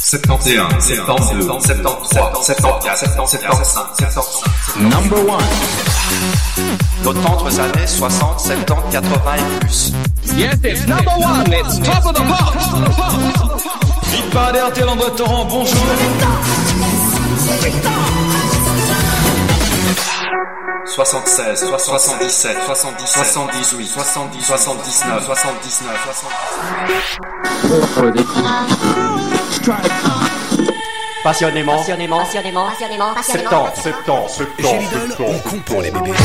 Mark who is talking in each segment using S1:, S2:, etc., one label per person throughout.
S1: 71, 72, 73, 74, 75, 75.
S2: Number one.
S3: Nos tendres années 60, 70, 80 et plus.
S2: Yes, it's number one. It's top of the pop. Vite pas d'RTL en Torrent, bonjour.
S1: 76, 77, 70, 78, 70, 79, 79, 70.
S3: Passionnément.
S2: 70.
S4: Chez Lidl, on compte pour les bébés.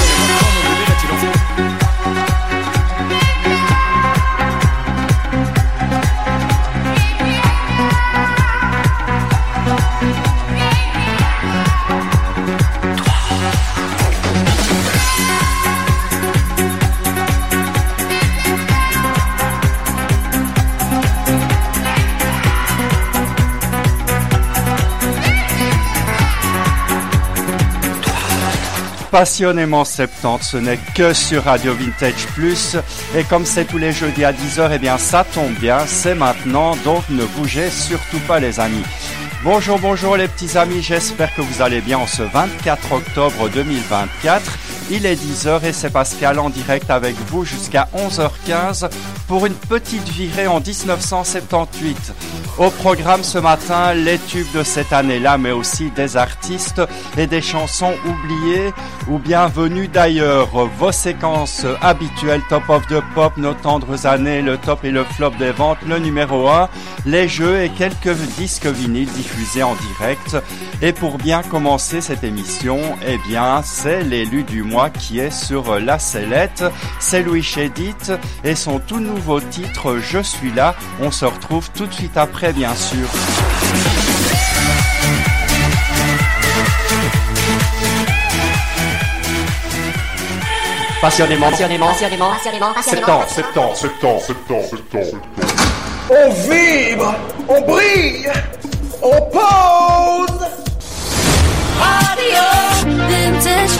S5: Passionnément 70, ce n'est que sur Radio Vintage Plus. Et comme c'est tous les jeudis à 10h, eh bien ça tombe bien, c'est maintenant, donc ne bougez surtout pas les amis. Bonjour les petits amis, j'espère que vous allez bien en ce 24 octobre 2024. Il est 10h et c'est Pascal en direct avec vous jusqu'à 11h15 pour une petite virée en 1978. Au programme ce matin, les tubes de cette année-là, mais aussi des artistes et des chansons oubliées ou bien venues d'ailleurs. Vos séquences habituelles, Top of the Pop, nos tendres années, le top et le flop des ventes, le numéro 1, les jeux et quelques disques vinyles diffusés en direct. Et pour bien commencer cette émission, eh bien, c'est l'élu du mois qui est sur la sellette. C'est Louis Chédid et son tout nouveau titre « Je suis là ». On se retrouve tout de suite après, bien sûr.
S3: Passionnément.
S2: 70.
S6: On vibre, on brille, on pose.
S7: Radio Vintage.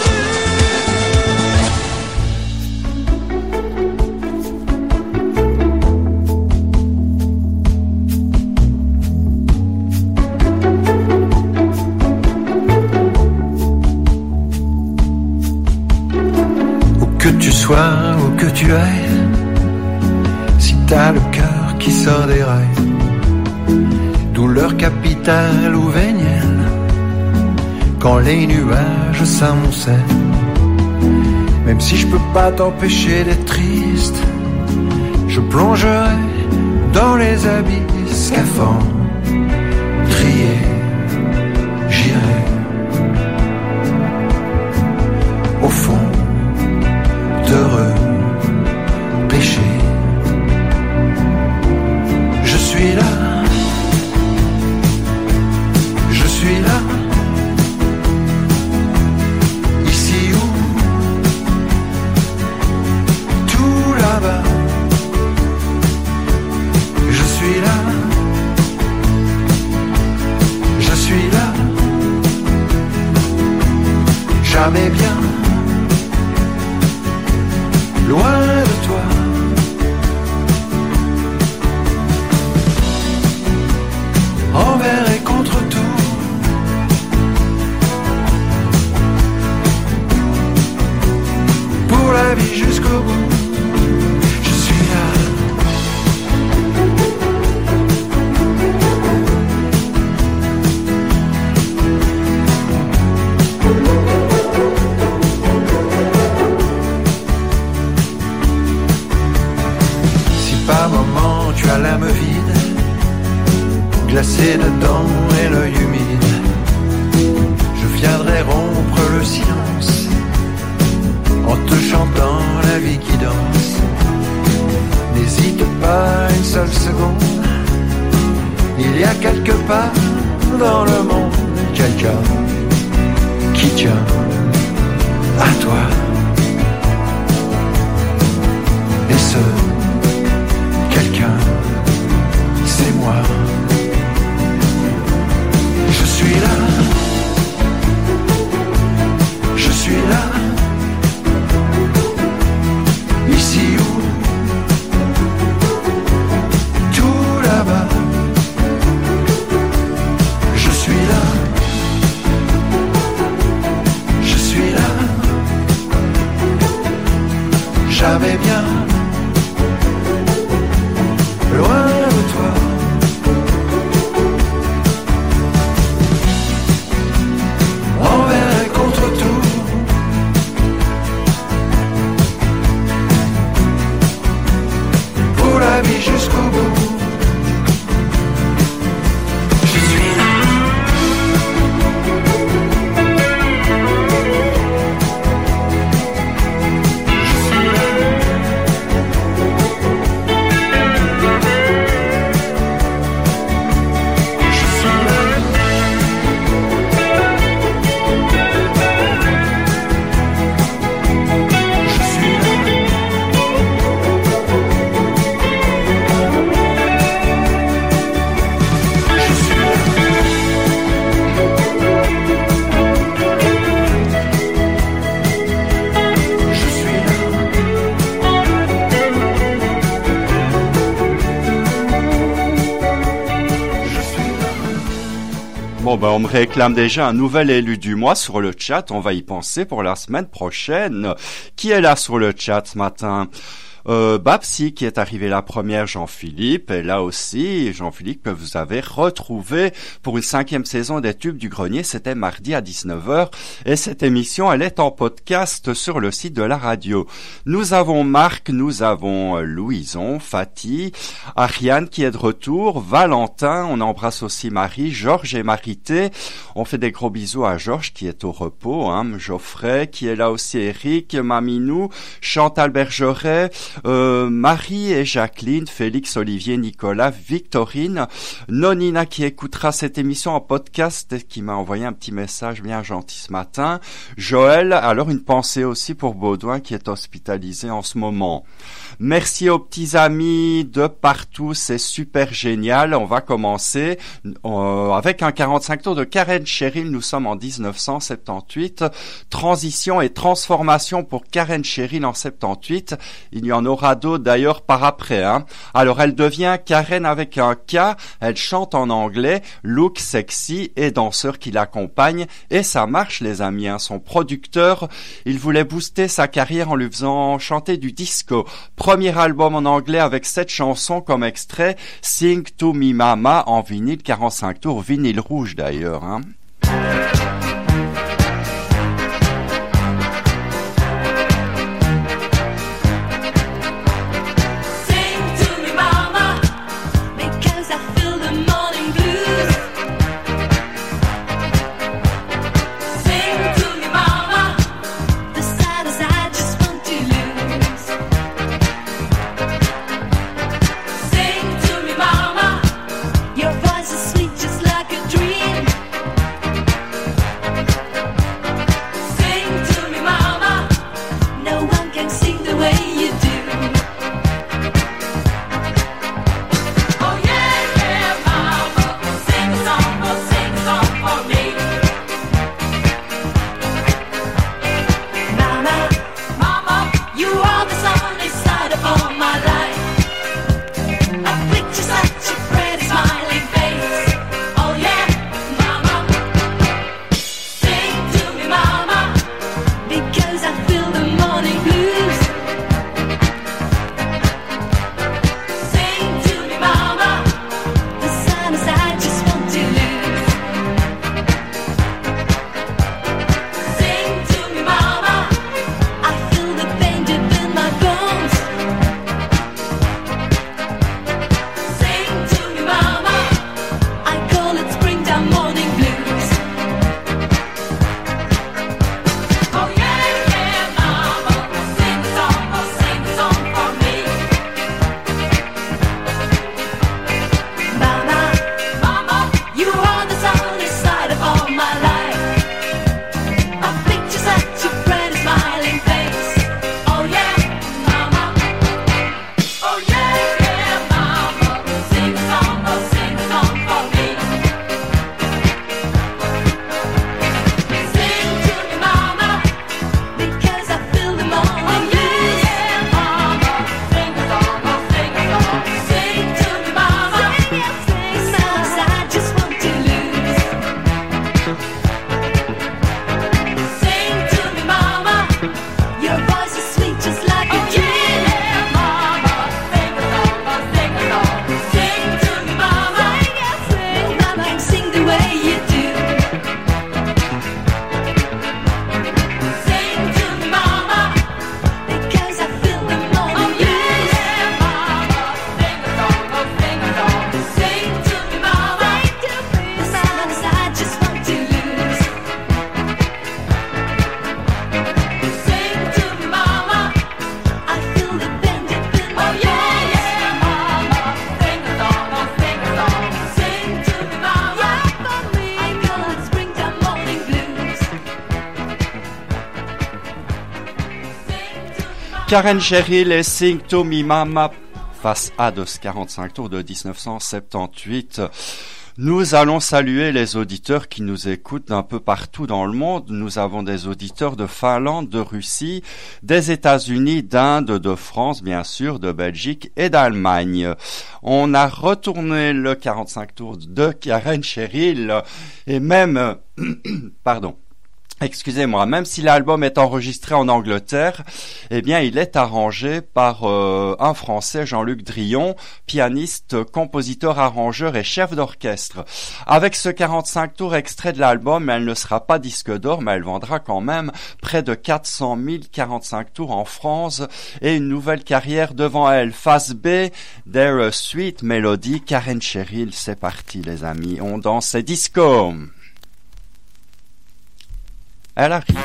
S8: Où que tu sois, où que tu ailles, si t'as le cœur qui sort des rails, douleur capitale ou vénielle, quand les nuages s'amoncellent, même si je peux pas t'empêcher d'être triste, je plongerai dans les abysses scaphandres, trier, j'irai au fond d'heureux péché. Je suis là, je suis là, ici où, tout là-bas. Je suis là, je suis là, jamais bien, loin de toi. Envers et contre tout, pour la vie jusqu'au bout, je suis là. Si par moment tu as l'âme vide, glacé dedans et l'œil humide, je viendrai rompre le silence en te chantant la vie qui danse. N'hésite pas une seule seconde, il y a quelque part dans le monde quelqu'un qui tient à toi. Et ce quelqu'un, c'est moi. Je suis là, je suis là, ici où, tout là-bas. jamais bien. Loin de toi. Envers et contre tout. Pour la vie jusqu'au bout. Je suis là.
S5: On me réclame déjà un nouvel élu du mois sur le chat. On va y penser pour la semaine prochaine. Qui est là sur le chat ce matin? Babsi qui est arrivé la première, Jean-Philippe, et là aussi, Jean-Philippe que vous avez retrouvé pour une 5e saison des Tubes du Grenier, c'était mardi à 19h, et cette émission, elle est en podcast sur le site de la radio. Nous avons Marc, nous avons Louison, Fatih, Ariane qui est de retour, Valentin, on embrasse aussi Marie, Georges et Marité, on fait des gros bisous à Georges qui est au repos, Geoffrey qui est là aussi, Eric, Maminou, Chantal Bergeret, Marie et Jacqueline, Félix, Olivier, Nicolas, Victorine, Nonina qui écoutera cette émission en podcast et qui m'a envoyé un petit message bien gentil ce matin, Joël, alors une pensée aussi pour Baudouin qui est hospitalisé en ce moment. Merci aux petits amis de partout, c'est super génial. On va commencer avec un 45 tours de Karen Cheryl. Nous sommes en 1978. Transition et transformation pour Karen Cheryl en 78. Il y en aura d'autres d'ailleurs par après. Alors elle devient Karen avec un K. Elle chante en anglais, look sexy et danseur qui l'accompagne. Et ça marche les amis. Son producteur, il voulait booster sa carrière en lui faisant chanter du disco. Premier album en anglais avec 7 chansons comme extrait, Sing to Me Mama en vinyle 45 tours, vinyle rouge d'ailleurs.
S7: Your voice is sweet just like a dream.
S5: Karen Cheryl et Sing to Me Mama face à de 45 tours de 1978. Nous allons saluer les auditeurs qui nous écoutent d'un peu partout dans le monde. Nous avons des auditeurs de Finlande, de Russie, des États-Unis, d'Inde, de France, bien sûr, de Belgique et d'Allemagne. On a retourné le 45 tours de Karen Cheryl et même, pardon. Excusez-moi, même si l'album est enregistré en Angleterre, eh bien, il est arrangé par un Français, Jean-Luc Drillon, pianiste, compositeur, arrangeur et chef d'orchestre. Avec ce 45 tours extrait de l'album, elle ne sera pas disque d'or, mais elle vendra quand même près de 400 000 45 tours en France et une nouvelle carrière devant elle. Face B, There a Sweet Melody, Karen Cheryl, c'est parti les amis, on danse et disco. Elle arrive.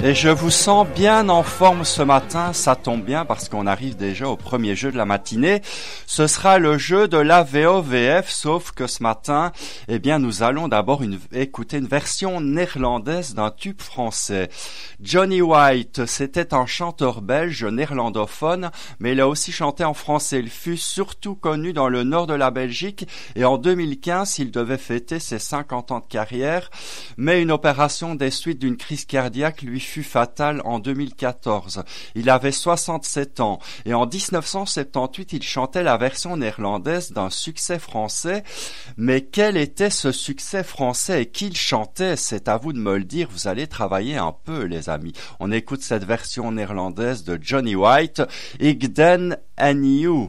S5: Et je vous sens bien en forme ce matin, ça tombe bien parce qu'on arrive déjà au premier jeu de la matinée. Ce sera le jeu de la VOVF, sauf que ce matin, eh bien, nous allons d'abord écouter une version néerlandaise d'un tube français. Johnny White, c'était un chanteur belge néerlandophone, mais il a aussi chanté en français. Il fut surtout connu dans le nord de la Belgique et en 2015, il devait fêter ses 50 ans de carrière, mais une opération des suites d'une crise cardiaque lui fut fatale en 2014. Il avait 67 ans et en 1978, il chantait la version néerlandaise d'un succès français. Mais quel était ce succès français et qui le chantait? C'est à vous de me le dire, vous allez travailler un peu les amis. On écoute cette version néerlandaise de Johnny White, Ik den aan you.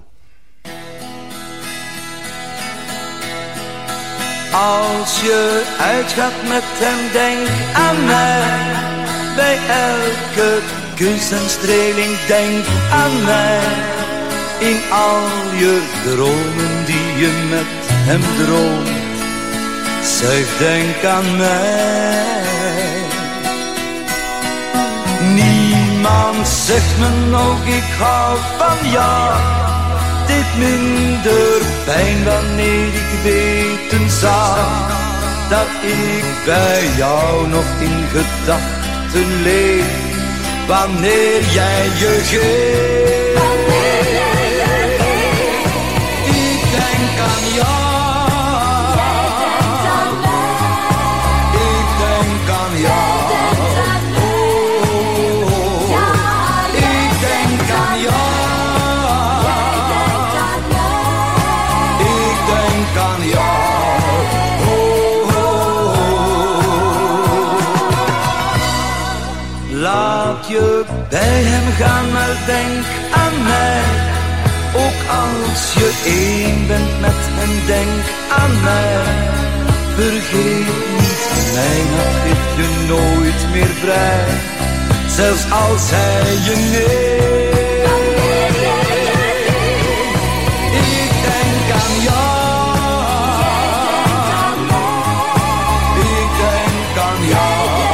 S7: Als je uitgaat met hem, denk aan mij. Bij elke kus en streling, denk aan mij. In al je dromen die je met hem droomt, zeg denk aan mij. Niemand zegt me nog ik hou van jou. Dit minder pijn wanneer ik weten zou dat ik bij jou nog in gedachten leef. Wanneer jij je geeft, ik denk aan jou. Ik denk aan jou. Laat je bij hem gaan, maar denk aan mij. Ook als je één bent met hem, denk aan mij. Vergeet niet, mijn hart geeft je nooit meer vrij. Zelfs als hij je neemt. Ik denk aan jou. Ik denk aan jou.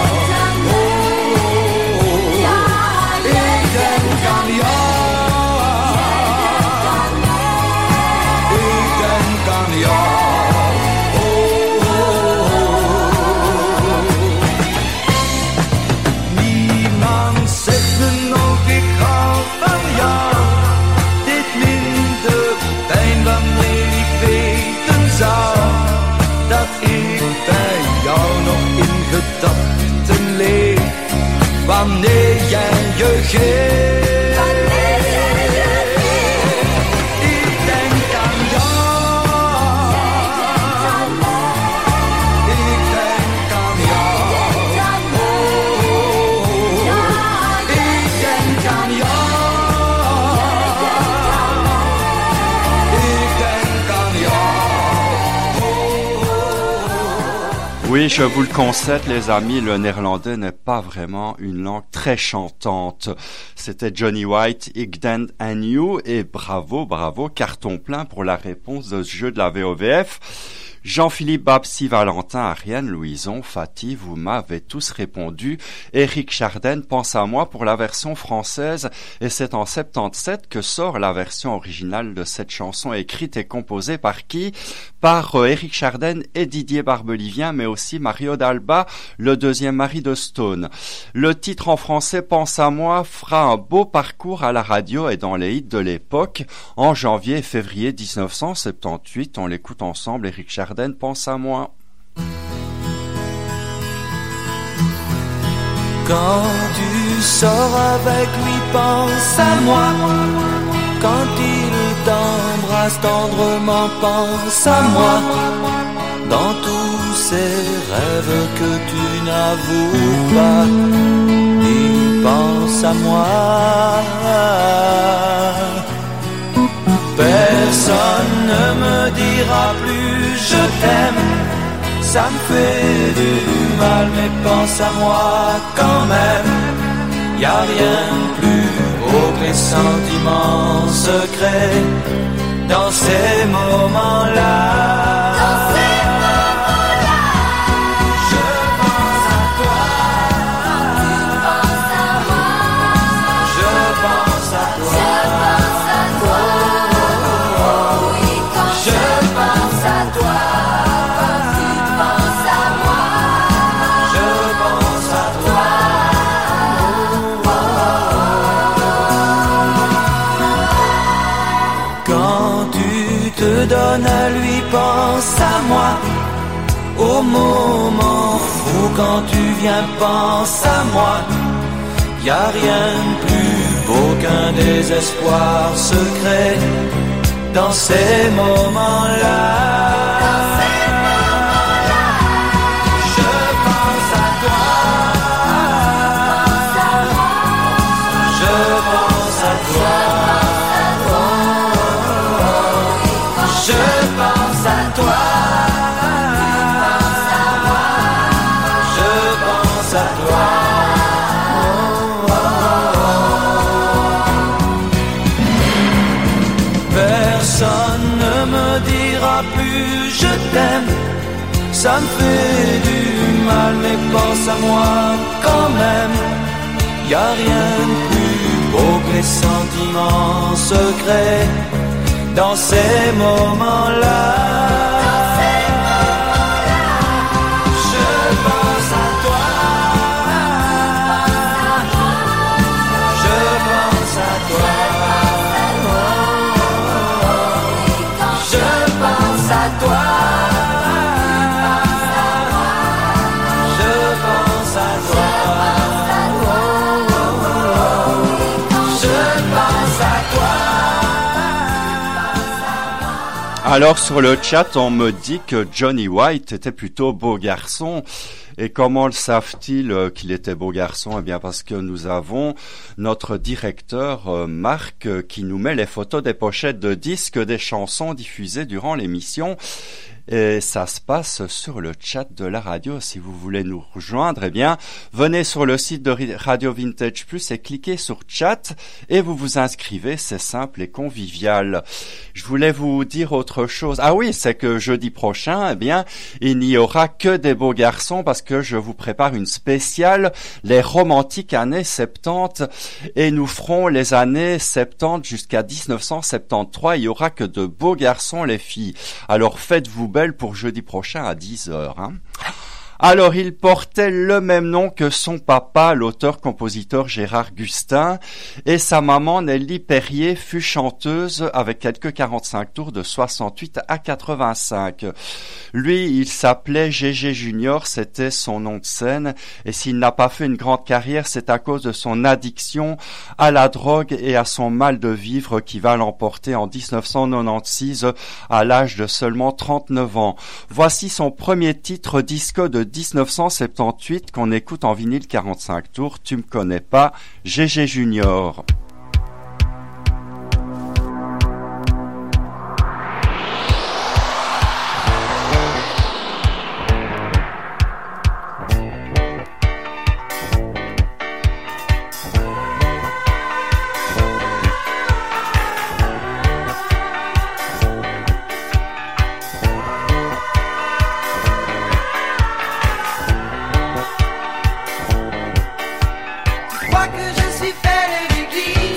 S7: Gedachten leef, wanneer jij je geeft. Ik denk aan jou. Ik denk aan jou. Ik denk aan jou. Ik denk aan jou.
S5: Oui, je vous le concède, les amis, le néerlandais n'est pas vraiment une langue très chantante. C'était Johnny White, Ik den aan you, et bravo, carton plein pour la réponse de ce jeu de la VOVF. Jean-Philippe, Babsi, Valentin, Ariane, Louison, Fatih, vous m'avez tous répondu. Éric Chardin pense à moi pour la version française et c'est en 77 que sort la version originale de cette chanson écrite et composée par qui? Par Éric Chardin et Didier Barbelivien, mais aussi Mario D'Alba, le deuxième mari de Stone. Le titre en français Pense à moi fera un beau parcours à la radio et dans les hits de l'époque. En janvier et février 1978, on l'écoute ensemble, Éric Chardin, pense à moi.
S7: Quand tu sors avec lui, pense à moi. Quand il t'embrasse tendrement, pense à moi. Dans tous ces rêves que tu n'avoues pas, il pense à moi. Personne ne me dira plus je t'aime. Ça me fait du mal, mais pense à moi quand même. Y a rien de plus beau que les sentiments secrets dans ces moments-là. Dans ces moments-là, je pense à toi. te donne à lui, pense à moi. Au moment où quand tu viens, pense à moi. Y a rien de plus beau qu'un désespoir secret dans ces moments-là. Ça me fait du mal, mais pense à moi quand même. Y a rien de plus beau que les sentiments secrets dans ces moments-là. Je pense à toi. Je pense à toi. Je pense à toi.
S5: Alors sur le chat, on me dit que Johnny White était plutôt beau garçon. Et comment le savent-ils qu'il était beau garçon? Eh bien parce que nous avons notre directeur Marc qui nous met les photos des pochettes de disques des chansons diffusées durant l'émission. Et ça se passe sur le chat de la radio. Si vous voulez nous rejoindre, eh bien, venez sur le site de Radio Vintage Plus et cliquez sur chat et vous vous inscrivez. C'est simple et convivial. Je voulais vous dire autre chose. Ah oui, c'est que jeudi prochain, eh bien, il n'y aura que des beaux garçons parce que je vous prépare une spéciale, les romantiques années 70 et nous ferons les années 70 jusqu'à 1973. Il y aura que de beaux garçons, les filles. Alors faites-vous belle pour jeudi prochain à 10h. Alors, il portait le même nom que son papa, l'auteur-compositeur Gérard Gustin, et sa maman Nelly Perrier fut chanteuse avec quelques 45 tours de 68 à 85. Lui, il s'appelait Gégé Junior, c'était son nom de scène, et s'il n'a pas fait une grande carrière, c'est à cause de son addiction à la drogue et à son mal de vivre qui va l'emporter en 1996 à l'âge de seulement 39 ans. Voici son premier titre disque de 1978 qu'on écoute en vinyle 45 tours. Tu me connais pas, Gégé Junior.
S7: Que je suis fait de l'église.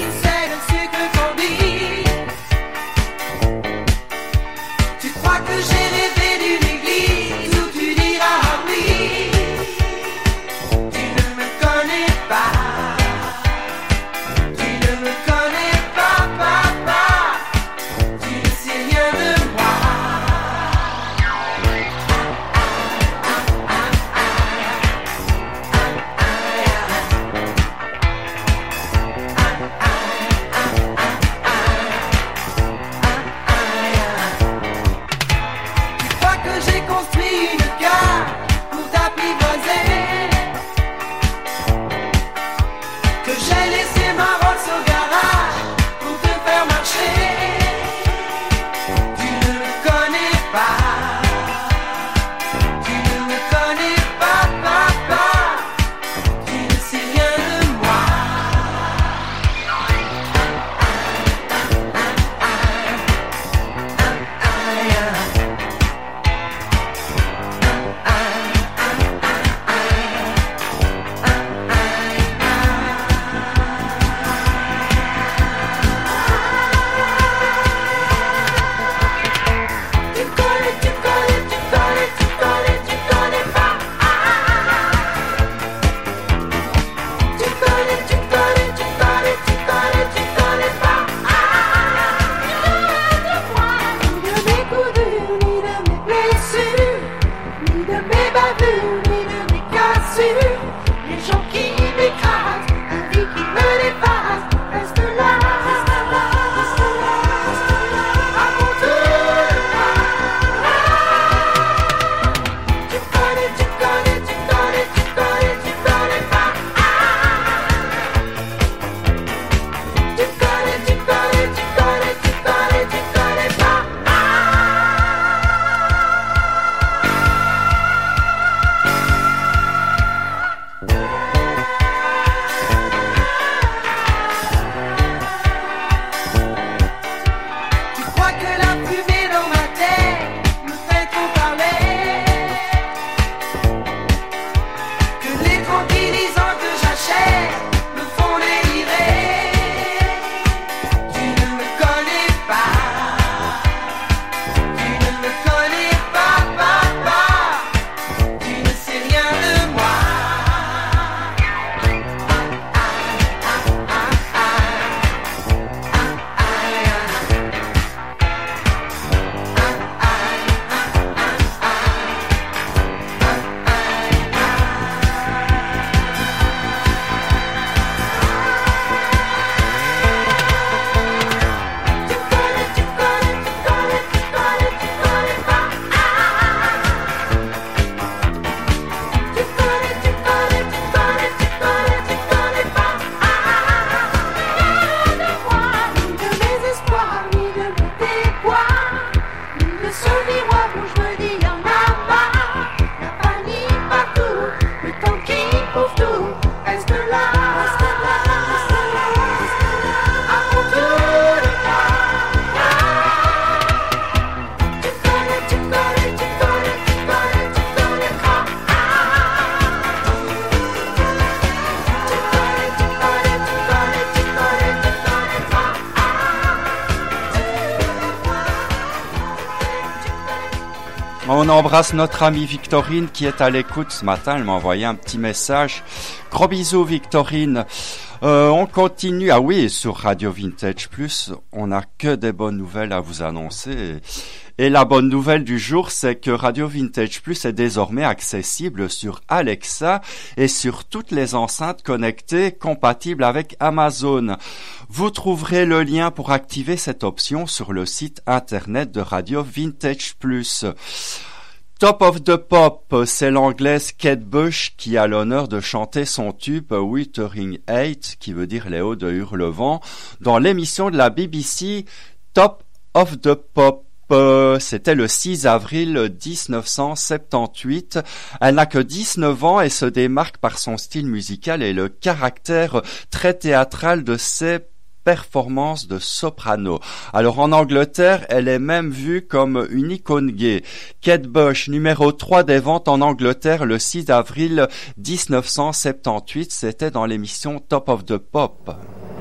S5: On embrasse notre amie Victorine qui est à l'écoute ce matin. Elle m'a envoyé un petit message. Gros bisous Victorine. On continue. Ah oui, sur Radio Vintage Plus, on n'a que des bonnes nouvelles à vous annoncer. Et la bonne nouvelle du jour, c'est que Radio Vintage Plus est désormais accessible sur Alexa et sur toutes les enceintes connectées compatibles avec Amazon. Vous trouverez le lien pour activer cette option sur le site internet de Radio Vintage Plus. Top of the Pop, c'est l'anglaise Kate Bush qui a l'honneur de chanter son tube Wuthering Heights, qui veut dire les hauts de Hurlevent, dans l'émission de la BBC Top of the Pop. C'était le 6 avril 1978. Elle n'a que 19 ans et se démarque par son style musical et le caractère très théâtral de ses performances de soprano. Alors en Angleterre, elle est même vue comme une icône gay. Kate Bush, numéro 3 des ventes en Angleterre le 6 avril 1978, c'était dans l'émission Top of the Pop.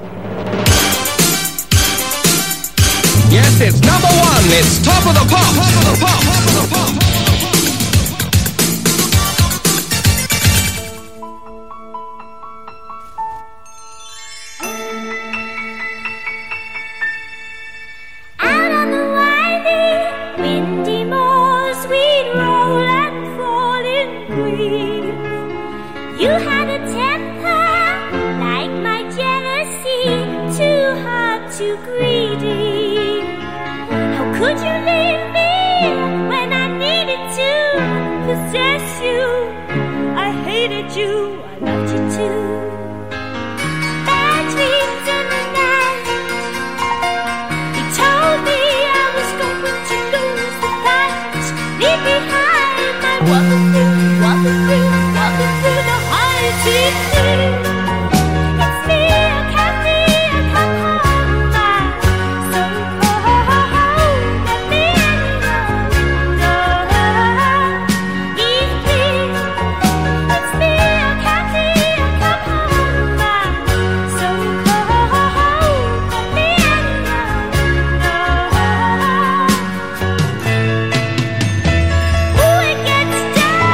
S2: Yes, it's number one. It's Top of the Pop. Top of the Pop. Top of the Pop.
S9: Out on the windy, windy moors, we'd roll and fall in grief. You had a temper like my jealousy, too hard, too greedy. Could you leave me when I needed to possess you? I hated you, I loved you too. Bad dreams in the night. You told me I was going to lose the fight. Leave behind my walking through the high seas. It's me, I can't see, I come home, my soul. Ooh, it gets dark.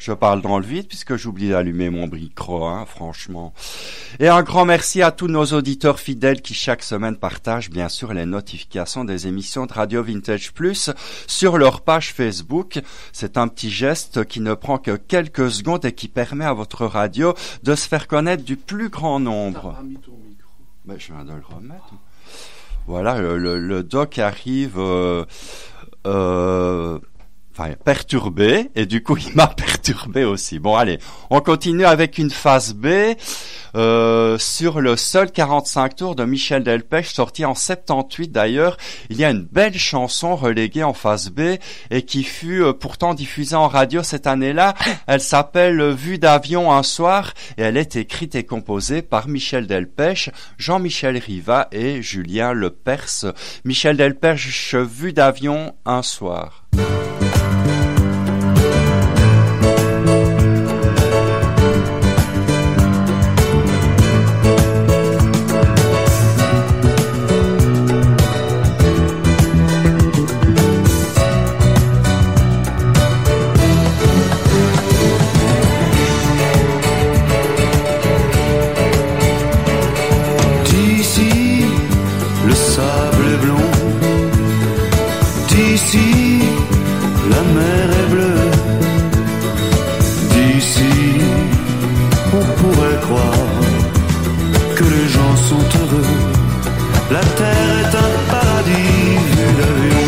S5: Je parle dans le vide puisque j'oublie d'allumer mon micro, franchement. Et un grand merci à tous nos auditeurs fidèles qui chaque semaine partagent bien sûr les notifications des émissions de Radio Vintage Plus sur leur page Facebook. C'est un petit geste qui ne prend que quelques secondes et qui permet à votre radio de se faire connaître du plus grand nombre.
S10: T'as pas mis ton micro.
S5: Ben, je viens de le remettre. Voilà, le doc arrive... perturbé, et du coup il m'a perturbé aussi. Bon allez, on continue avec une phase B sur le seul 45 tours de Michel Delpech, sorti en 78 d'ailleurs. Il y a une belle chanson reléguée en phase B et qui fut pourtant diffusée en radio cette année-là. Elle s'appelle Vue d'avion un soir et elle est écrite et composée par Michel Delpech, Jean-Michel Riva et Julien Lepers. Michel Delpech, Vue d'avion un soir.
S7: La terre est un paradis vu d'avion.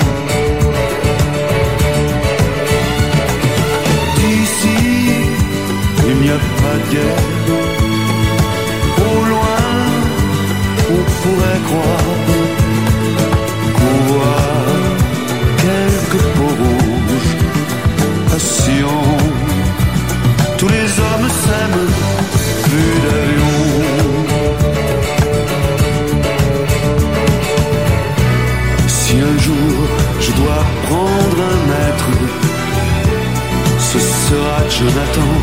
S7: D'ici, il n'y a pas de guerre. Au loin, on pourrait croire qu'on voit quelques peaux rouges patients. Tous les hommes s'aiment vu d'avion. Si un jour je dois prendre un maître, ce sera Jonathan,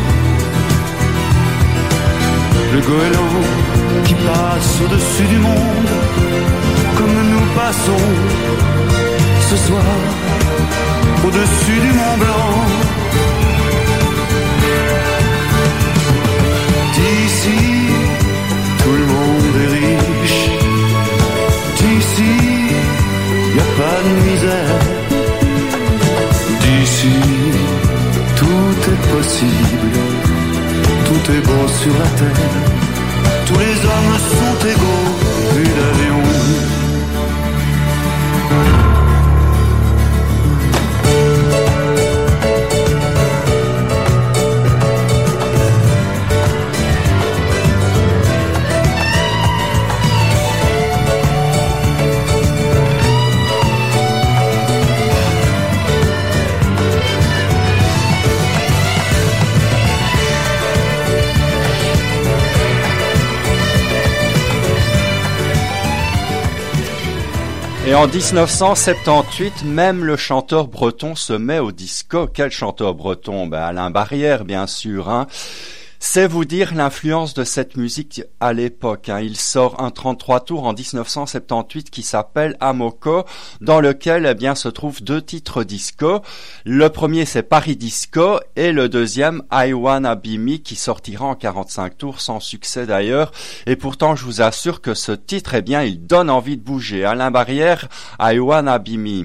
S7: le goéland qui passe au-dessus du monde, comme nous passons ce soir au-dessus du Mont Blanc. D'ici, tout le monde est riche. D'ici, y a pas de misère. D'ici, tout est possible. Tout est beau sur la terre. Tous les hommes sont égaux, vue d'avion.
S5: Et en 1978, même le chanteur breton se met au disco. Quel chanteur breton? Alain Barrière, bien sûr, C'est vous dire l'influence de cette musique à l'époque. Il sort un 33 tours en 1978 qui s'appelle Amoko, dans lequel se trouvent deux titres disco. Le premier c'est Paris Disco et le deuxième I Wanna Be Me qui sortira en 45 tours sans succès d'ailleurs. Et pourtant je vous assure que ce titre il donne envie de bouger. Alain Barrière, I Wanna Be Me.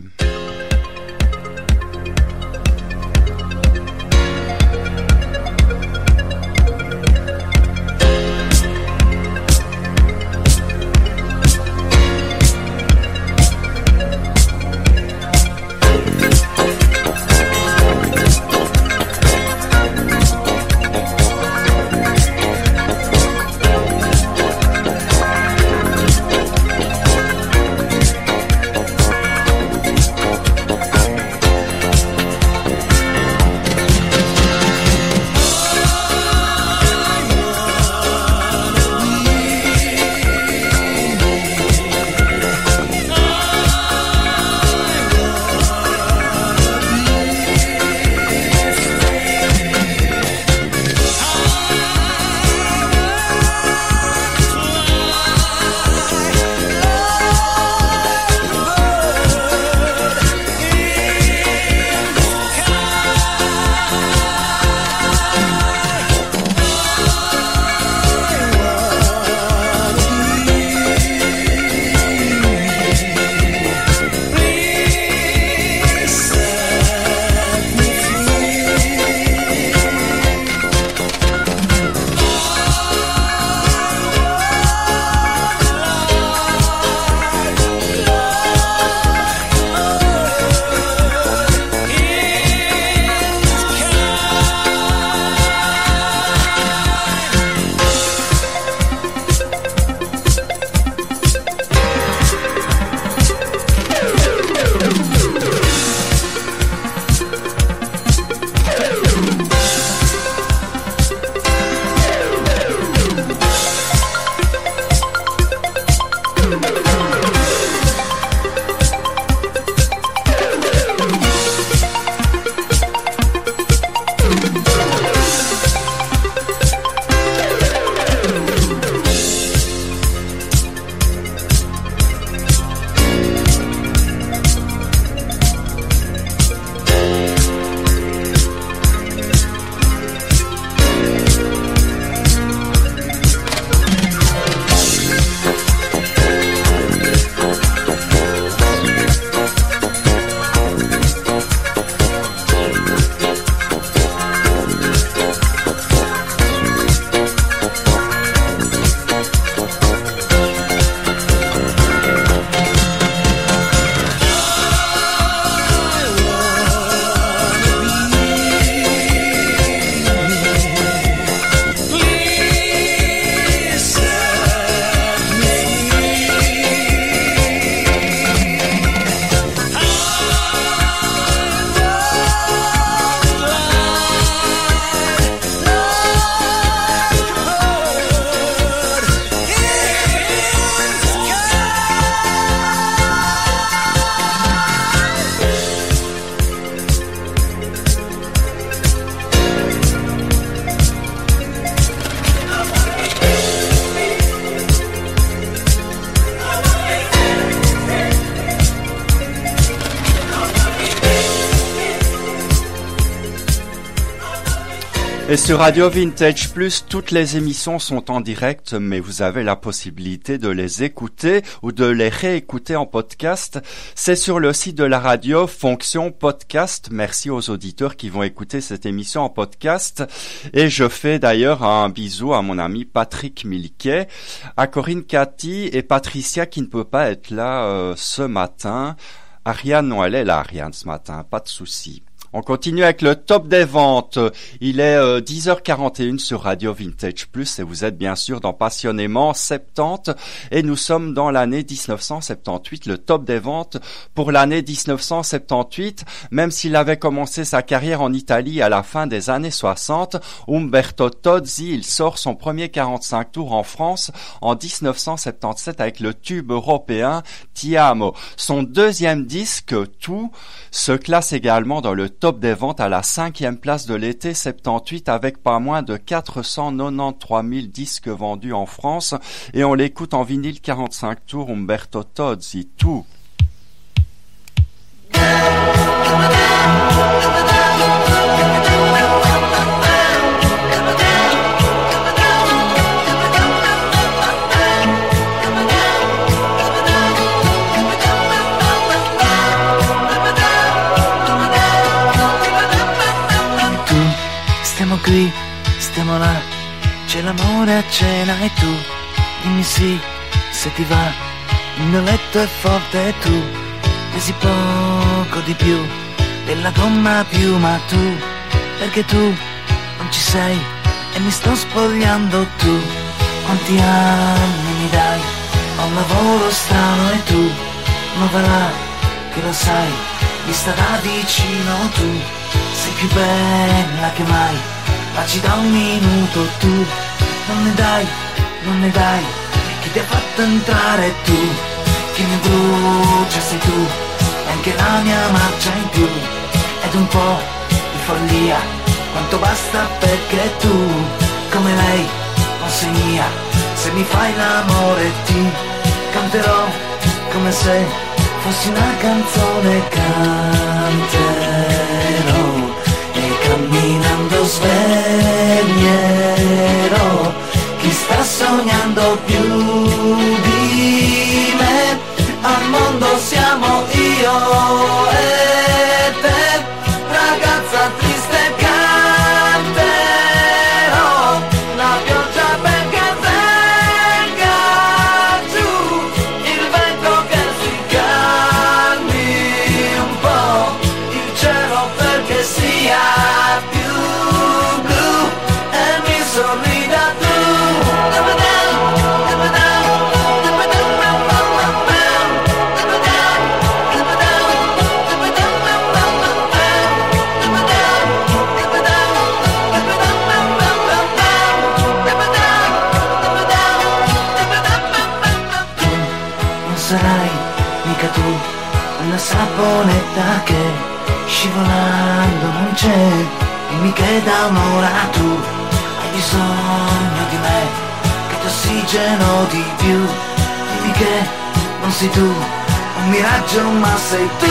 S5: Et sur Radio Vintage Plus, toutes les émissions sont en direct, mais vous avez la possibilité de les écouter ou de les réécouter en podcast. C'est sur le site de la radio, fonction podcast. Merci aux auditeurs qui vont écouter cette émission en podcast. Et je fais d'ailleurs un bisou à mon ami Patrick Miliquet, à Corinne Cathy et Patricia qui ne peut pas être là ce matin. Ariane, non, elle est là, Ariane, ce matin, pas de souci. On continue avec le top des ventes. Il est 10h41 sur Radio Vintage Plus et vous êtes bien sûr dans Passionnément 70 et nous sommes dans l'année 1978, le top des ventes pour l'année 1978. Même s'il avait commencé sa carrière en Italie à la fin des années 60, Umberto Tozzi, il sort son premier 45 tours en France en 1977 avec le tube européen Ti Amo. Son deuxième disque, Tout, se classe également dans le top des ventes à la 5e place de l'été 78 avec pas moins de 493 000 disques vendus en France et on l'écoute en vinyle 45 tours Umberto Tozzi, Tout.
S10: Qui, stiamo là, c'è l'amore a cena e tu, dimmi sì, se ti va, il mio letto è forte e tu, pesi poco di più, della gomma più, ma tu, perché tu non ci sei e mi sto spogliando tu, quanti anni mi dai, ho un lavoro strano e tu, non va là, che lo sai, vista da vicino tu, sei più bella che mai. Ma ci da un minuto tu, non ne dai, chi ti ha fatto entrare tu, chi mi brucia sei tu, e anche la mia marcia in più, ed un po' di follia, quanto basta perché tu, come lei, non sei mia, se mi fai l'amore ti canterò, come se fossi una canzone, canterò. Camminando sveglierò chi sta sognando più di me. Al mondo siamo io e te, ragazza triste canterò la pioggia perché venga giù, il vento che si calmi un po', il cielo perché sia una saponetta che scivolando non c'è, dimmi che da un'ora tu hai bisogno di me, che ti ossigeno di più, dimmi che non sei tu, un miraggio ma sei tu.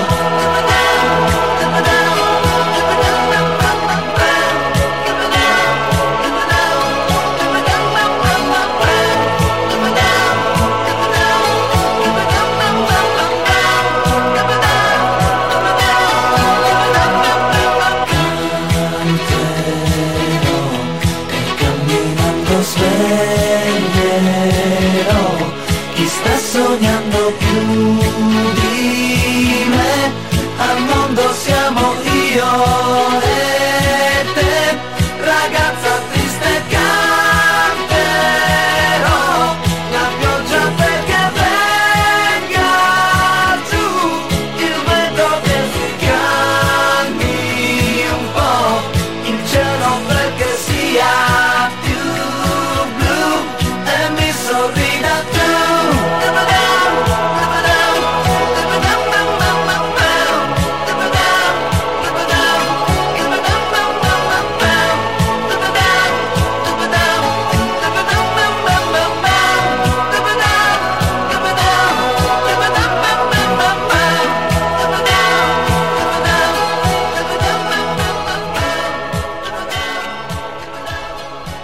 S10: Chi sta sognando più di me, al mondo siamo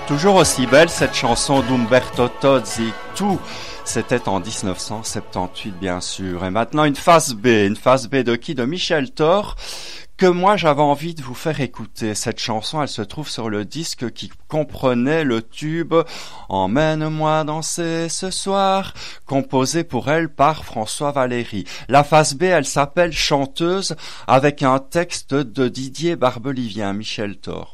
S5: Toujours aussi belle cette chanson d'Umberto Tozzi, tout. C'était en 1978 bien sûr. Et maintenant une phase B de qui? De Michel Thor, que moi j'avais envie de vous faire écouter. Cette chanson, elle se trouve sur le disque qui comprenait le tube « Emmène-moi danser ce soir », composé pour elle par François Valéry. La phase B, elle s'appelle « Chanteuse » avec un texte de Didier Barbelivien, Michel Thor.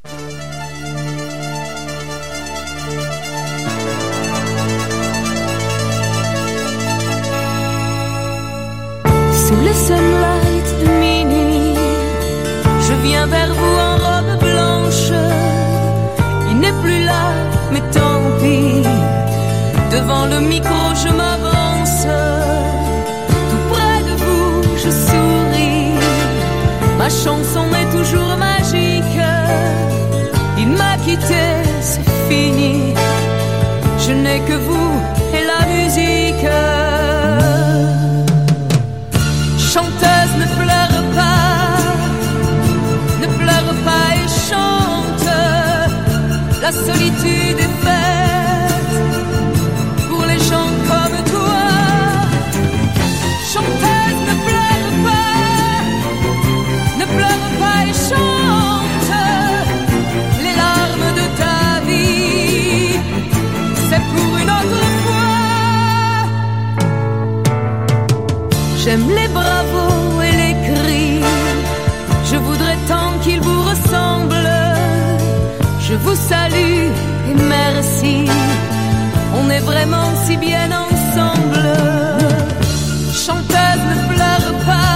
S11: Sous le sunlight de minuit, je viens vers vous en robe blanche. Il n'est plus là, mais tant pis. Devant le micro, je m'avance. Tout près de vous, je souris. Ma chanson est toujours magique. Il m'a quitté, c'est fini. Je n'ai que vous et la musique. Chanteuse, ne pleure pas et chante. La solitude est faite pour les gens comme toi. Chanteuse, ne pleure pas et chante. Les larmes de ta vie, c'est pour une autre fois. J'aime les bravos et les cris. Je voudrais tant qu'ils vous ressemblent. Je vous salue et merci. On est vraiment si bien ensemble. Chanteuse, ne pleure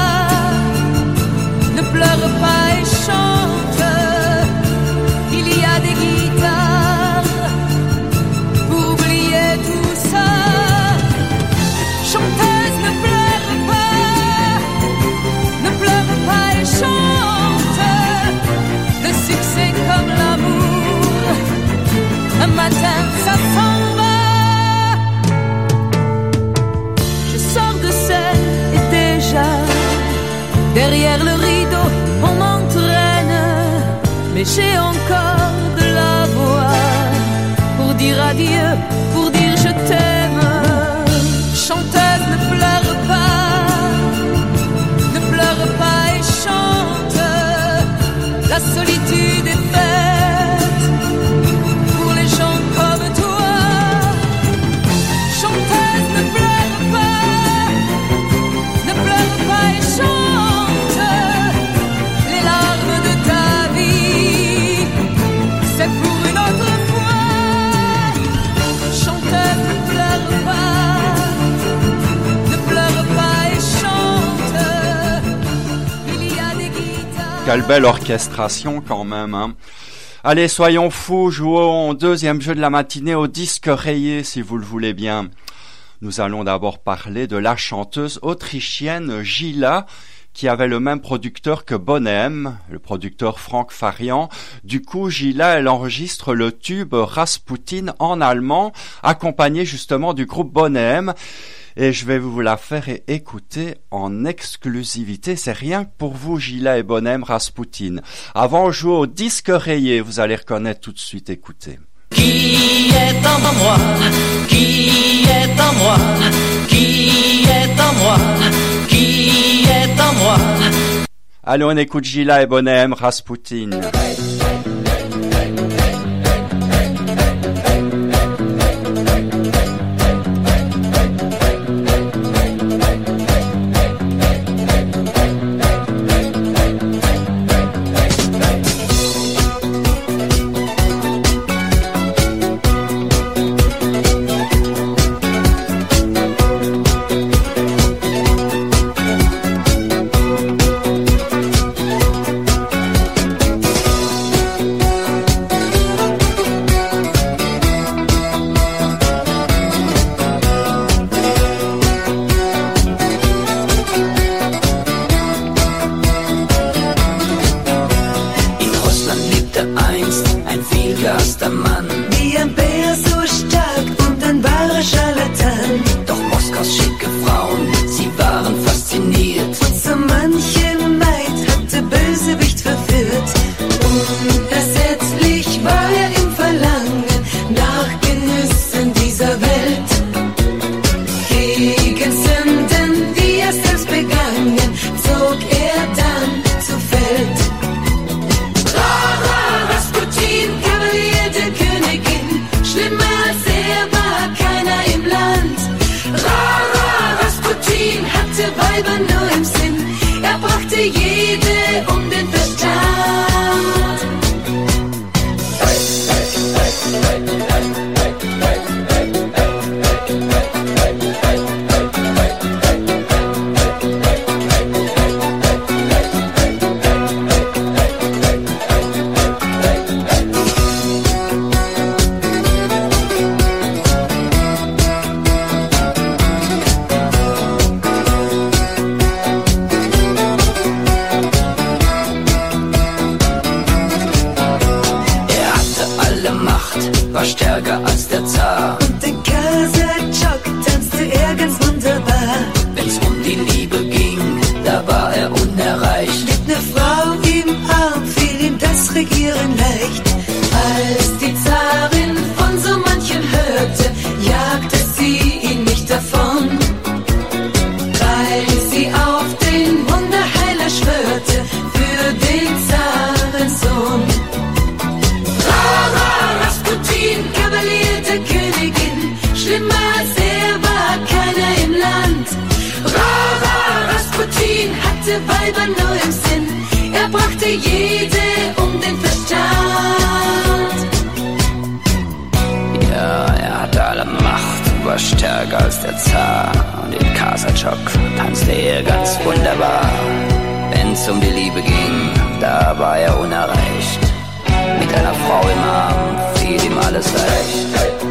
S11: pas et chante. Il y a des guitares pour oublier tout ça. Chanteuse, ne pleure pas et chante. Le succès comme l'amour, un matin ça s'en va. Je sors de scène et déjà derrière le rideau on m'entraîne. Mais j'ai encore de la voix pour dire adieu, pour dire je t'aime. Chanteuse, ne pleure pas et chante. La solitude est faite pour les gens comme toi. Chanteuse, ne pleure pas et chante. Les larmes de ta vie, c'est pour une autre fois. Chanteuse, ne pleure pas et chante. Il y a des guitares.
S5: Quelle belle orchestration quand même, hein. Allez, soyons fous, jouons au deuxième jeu de la matinée au disque rayé, si vous le voulez bien. Nous allons d'abord parler de la chanteuse autrichienne Gila, qui avait le même producteur que Boney, le producteur Frank Farian. Du coup, Gila, elle enregistre le tube Rasputin en allemand, accompagné justement du groupe Boney. Et je vais vous la faire écouter en exclusivité. C'est rien que pour vous, Gila et Boney, Rasputin. Avant, on joue au disque rayé. Vous allez reconnaître tout de suite. Écoutez.
S7: Qui est en moi? Qui est en moi? Qui est en moi? Qui est en moi?
S5: Allez, on écoute Gila et Boney, Rasputin.
S12: stärker als der Zar.
S13: Und den Kasachok tanzte er ganz wunderbar.
S12: Wenn's um die Liebe ging, da war er unerreicht.
S13: Mit ner Frau im Arm fiel ihm das Regieren leicht.
S11: Als die Zarin von so manchem hörte, jagte sie ihn nicht davon, weil sie auf den Wunderheiler schwörte für den Zarensohn. Rara Rasputin, Kavalier der Königin, schlimmer als er war keiner im Land. Rara Rasputin hatte Weiber nur im Sinn, er brachte jede um den Verstand.
S12: Ja, er hatte alle Macht, war stärker als der Zar. Und in Kasachok tanzte er ganz wunderbar. Wenn's um die Liebe ging, da war er unerreicht. Mit einer Frau im Arm fiel ihm alles leicht.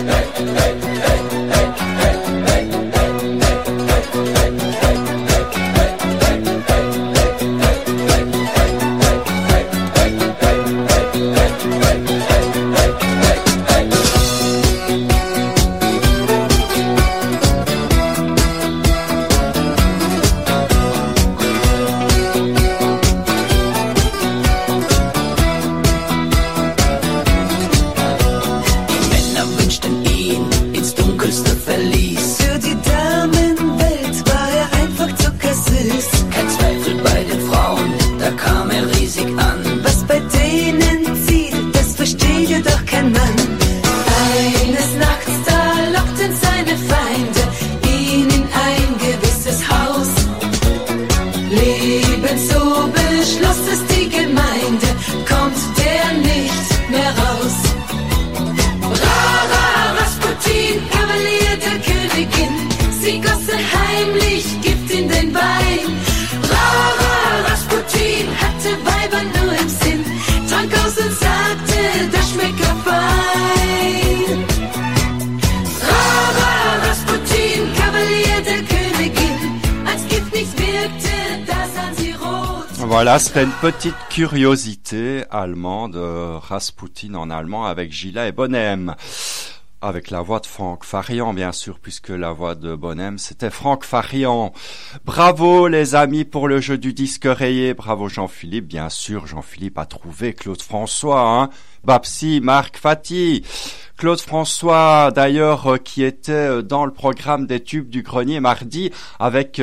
S5: Voilà, c'était une petite curiosité allemande, Rasputin en allemand avec Gila et Bonhem. Avec la voix de Franck Farian, bien sûr, puisque la voix de Bonhem, c'était Franck Farian. Bravo, les amis, pour le jeu du disque rayé. Bravo, Jean-Philippe. Bien sûr, Jean-Philippe a trouvé Claude François, hein. Babsi, Marc Fati. Claude François, d'ailleurs, qui était dans le programme des tubes du grenier mardi, avec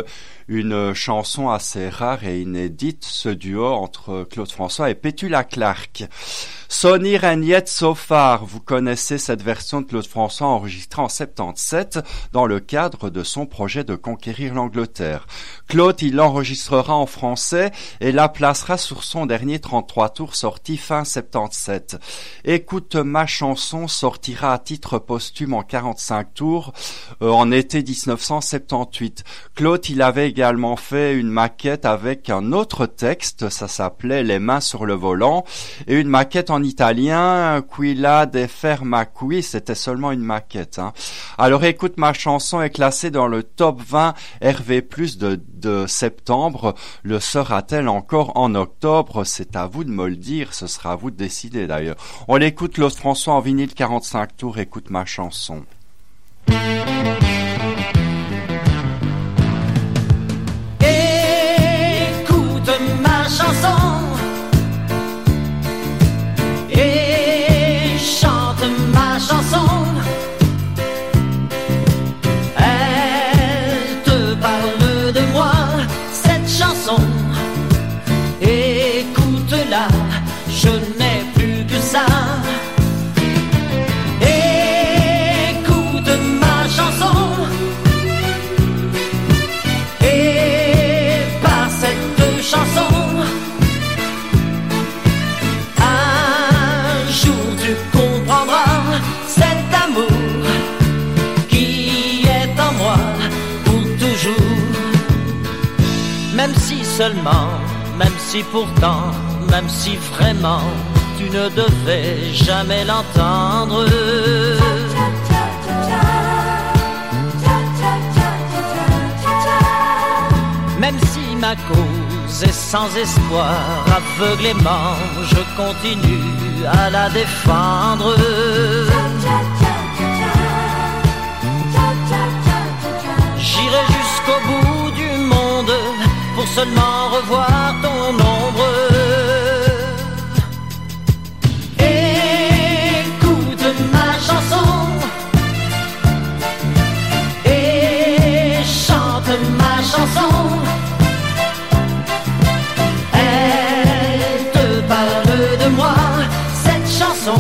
S5: une chanson assez rare et inédite, ce duo entre Claude François et Petula Clark. Sonny Regnette Sofar, vous connaissez cette version de Claude François enregistrée en 77 dans le cadre de son projet de conquérir l'Angleterre. Claude, il l'enregistrera en français et la placera sur son dernier 33 tours sorti fin 77. Écoute ma chanson sortira à titre posthume en 45 tours en été 1978. Claude, il avait également fait une maquette avec un autre texte, ça s'appelait Les mains sur le volant, et une maquette en italien, Quilla de ferma qui, c'était seulement une maquette. Hein. Alors écoute, ma chanson est classée dans le top 20 RV+, de septembre. Le sera-t-elle encore en octobre? C'est à vous de me le dire, ce sera à vous de décider d'ailleurs. On l'écoute, Claude François en vinyle 45 tours, écoute ma chanson.
S14: Écoute ma chanson et chante ma chanson. Elle te parle de moi, cette chanson. Écoute-la, je n'ai plus que ça. Écoute ma chanson et par cette chanson un jour tu comprendras cet amour qui est en moi pour toujours. Même si seulement, même si pourtant, même si vraiment tu ne devais jamais l'entendre. Même si ma cause est sans espoir, aveuglément je continue à la défendre. seulement revoir ton ombre. Écoute ma chanson et chante ma chanson. Elle te parle de moi, cette chanson.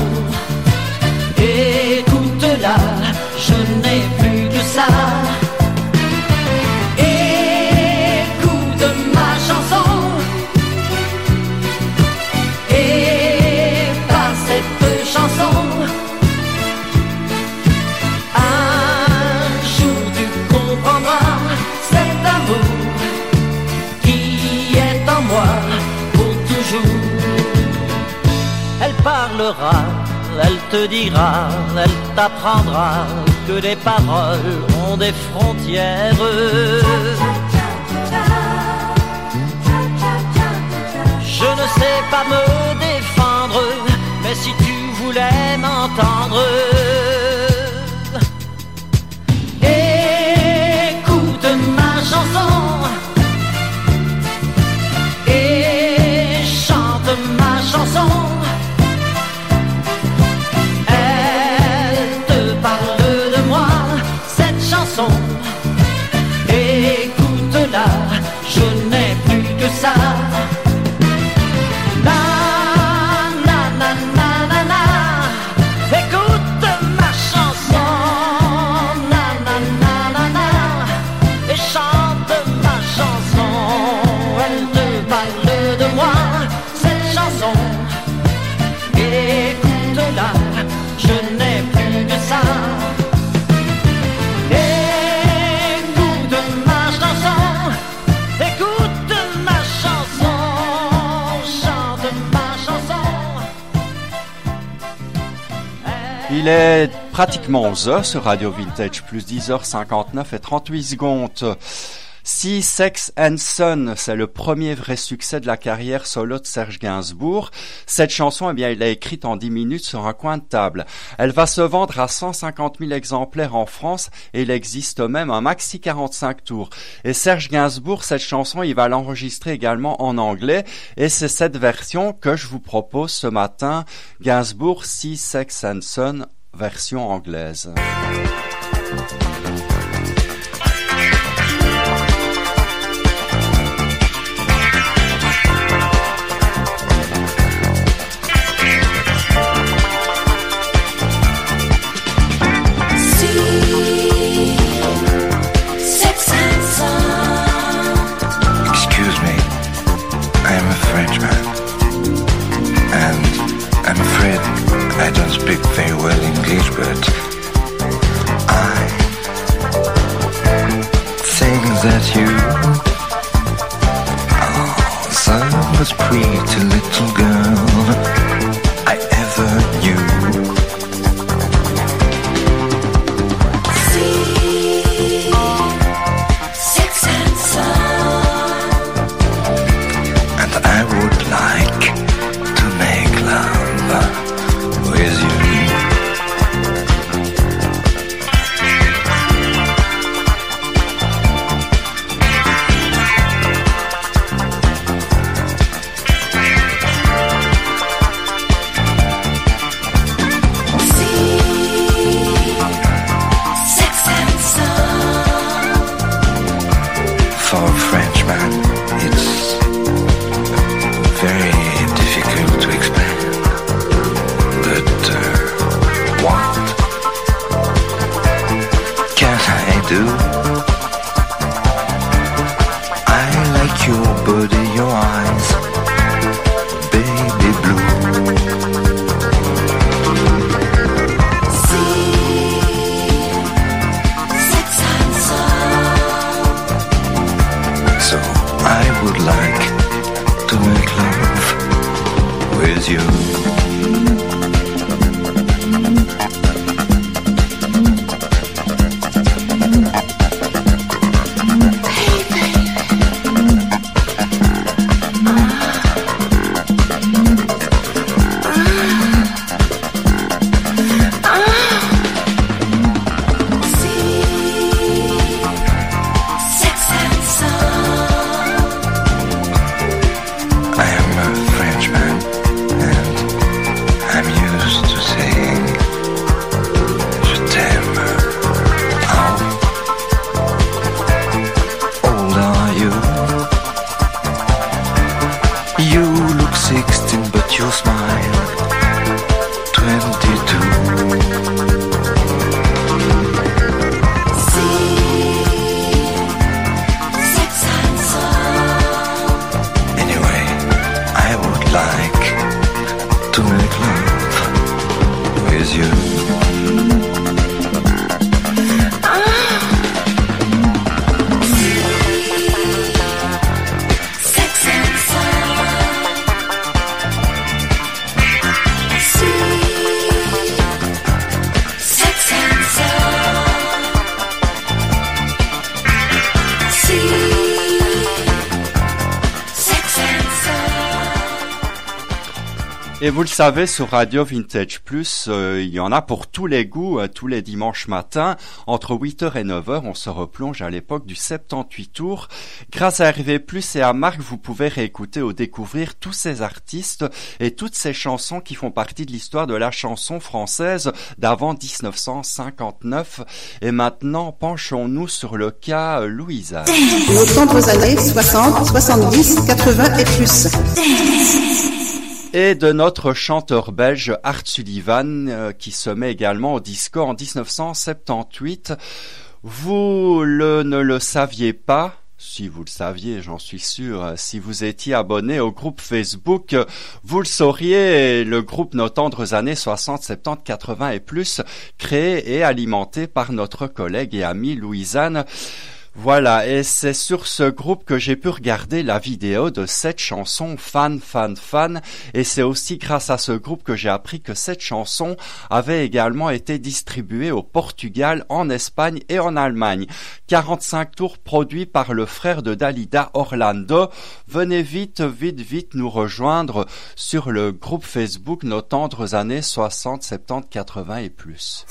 S14: Écoute-la, je n'ai plus que ça. Écoute ma chanson et par cette chanson, un jour tu comprendras cet amour qui est en moi pour toujours. Elle parlera, elle te dira, elle t'apprendra que les paroles ont des frontières. Je ne sais pas me défendre, mais si tu voulais m'entendre, écoute ma chanson et chante ma chanson. Écoute-la, je n'ai plus que ça. Na na na na na na. Écoute ma chanson. Na na na na na. Et chante ma chanson. Elle te parle de moi, cette chanson. Écoute-la, je n'ai plus que ça.
S5: Il est pratiquement 11h sur Radio Vintage Plus, 10h59 et 38 secondes. Sea, Sex and Son, c'est le premier vrai succès de la carrière solo de Serge Gainsbourg. Cette chanson, eh bien, il l'a écrite en 10 minutes sur un coin de table. Elle va se vendre à 150 000 exemplaires en France et il existe même un maxi 45 tours. Et Serge Gainsbourg, cette chanson, il va l'enregistrer également en anglais et c'est cette version que je vous propose ce matin. Gainsbourg, Sea, Sex and Son, version anglaise.
S8: I don't speak very well English, but I think that you are the most pretty little girl I ever knew.
S9: Sea, Sex and Son,
S8: and I would like to make love with you.
S9: Sex and Son.
S8: For a Frenchman, it's very difficult to explain. But what can I do? I like your body, your eyes, baby blue.
S9: Sex and Son.
S8: So I would like to make love with you.
S9: Sex and Son.
S10: your smile. 22. Anyway, I would like to make love with you.
S5: Et vous le savez, sur Radio Vintage Plus, il y en a pour tous les goûts, tous les dimanches matins. Entre 8h et 9h, on se replonge à l'époque du 78 tours. Grâce à RV Plus et à Marc, vous pouvez réécouter ou découvrir tous ces artistes et toutes ces chansons qui font partie de l'histoire de la chanson française d'avant 1959. Et maintenant, penchons-nous sur le cas Louisa.
S15: Nos tendres années 60, 70, 80 et plus.
S5: Et de notre chanteur belge Art Sullivan qui se met également au disco en 1978. Vous ne le saviez pas? Si vous le saviez, j'en suis sûr, si vous étiez abonné au groupe Facebook, vous le sauriez, le groupe Nos tendres années 60, 70, 80 et plus, créé et alimenté par notre collègue et amie Louisanne. Voilà, et c'est sur ce groupe que j'ai pu regarder la vidéo de cette chanson Fan, Fan, Fan, et c'est aussi grâce à ce groupe que j'ai appris que cette chanson avait également été distribuée au Portugal, en Espagne et en Allemagne. 45 tours produits par le frère de Dalida, Orlando. Venez vite, vite, vite nous rejoindre sur le groupe Facebook Nos tendres années 60, 70, 80 et plus.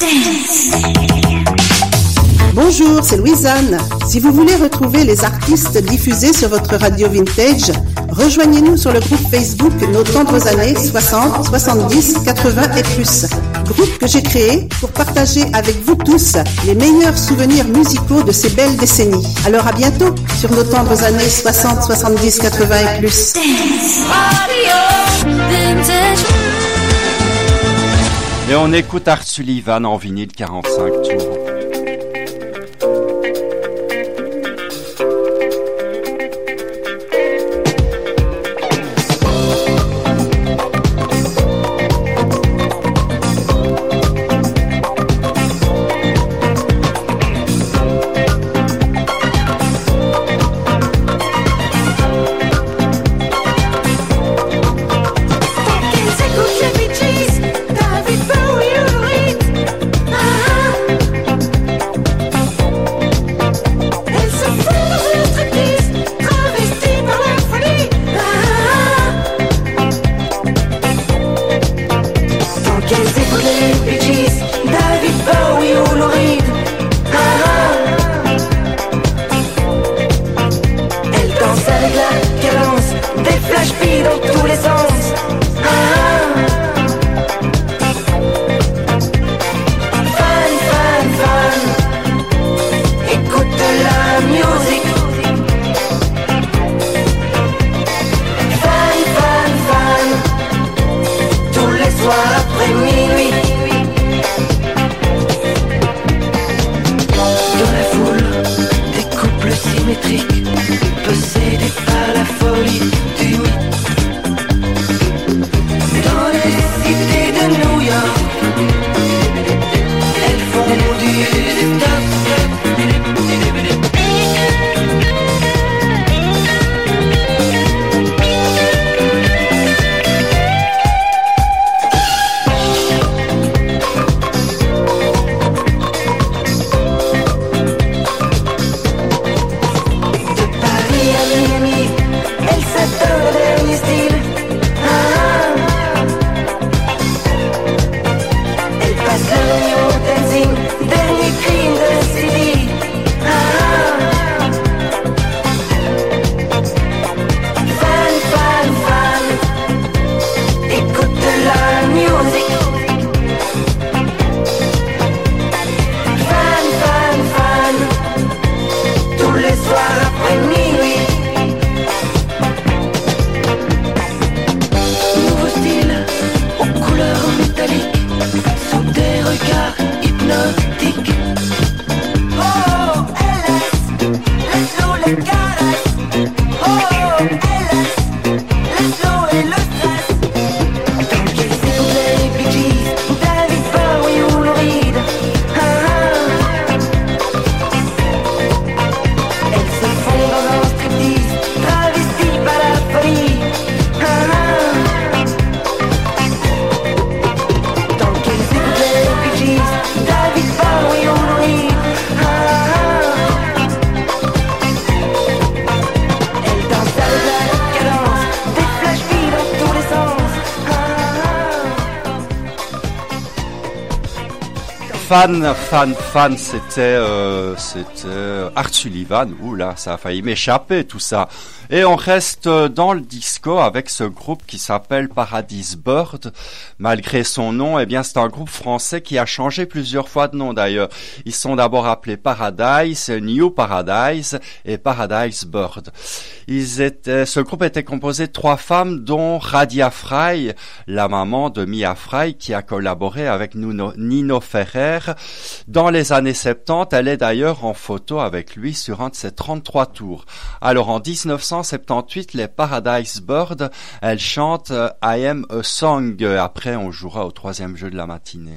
S15: Bonjour, c'est Louisanne. Si vous voulez retrouver les artistes diffusés sur votre radio vintage, rejoignez-nous sur le groupe Facebook Nos tendres années 60, 70, 80 et plus. Groupe que j'ai créé pour partager avec vous tous les meilleurs souvenirs musicaux de ces belles décennies. Alors à bientôt sur Nos tendres années 60, 70, 80 et plus.
S5: Et on écoute Art Sullivan en vinyle 45 tours.
S10: Possédé par la folie du mythe.
S5: fan, c'était Art Sullivan. Ouh là, ça a failli m'échapper tout ça. Et on reste dans le disco avec ce groupe qui s'appelle Paradise Bird. Malgré son nom, eh bien, c'est un groupe français qui a changé plusieurs fois de nom d'ailleurs. Ils sont d'abord appelés Paradise, New Paradise et Paradise Bird. Ce groupe était composé de 3 femmes, dont Radia Frey, la maman de Mia Frey, qui a collaboré avec Nino Ferrer. Dans les années 70, elle est d'ailleurs en photo avec lui sur un de ses 33 tours. Alors en 1978, les Paradise Bird, elles chantent I Am a Song. Après, on jouera au 3e jeu de la matinée.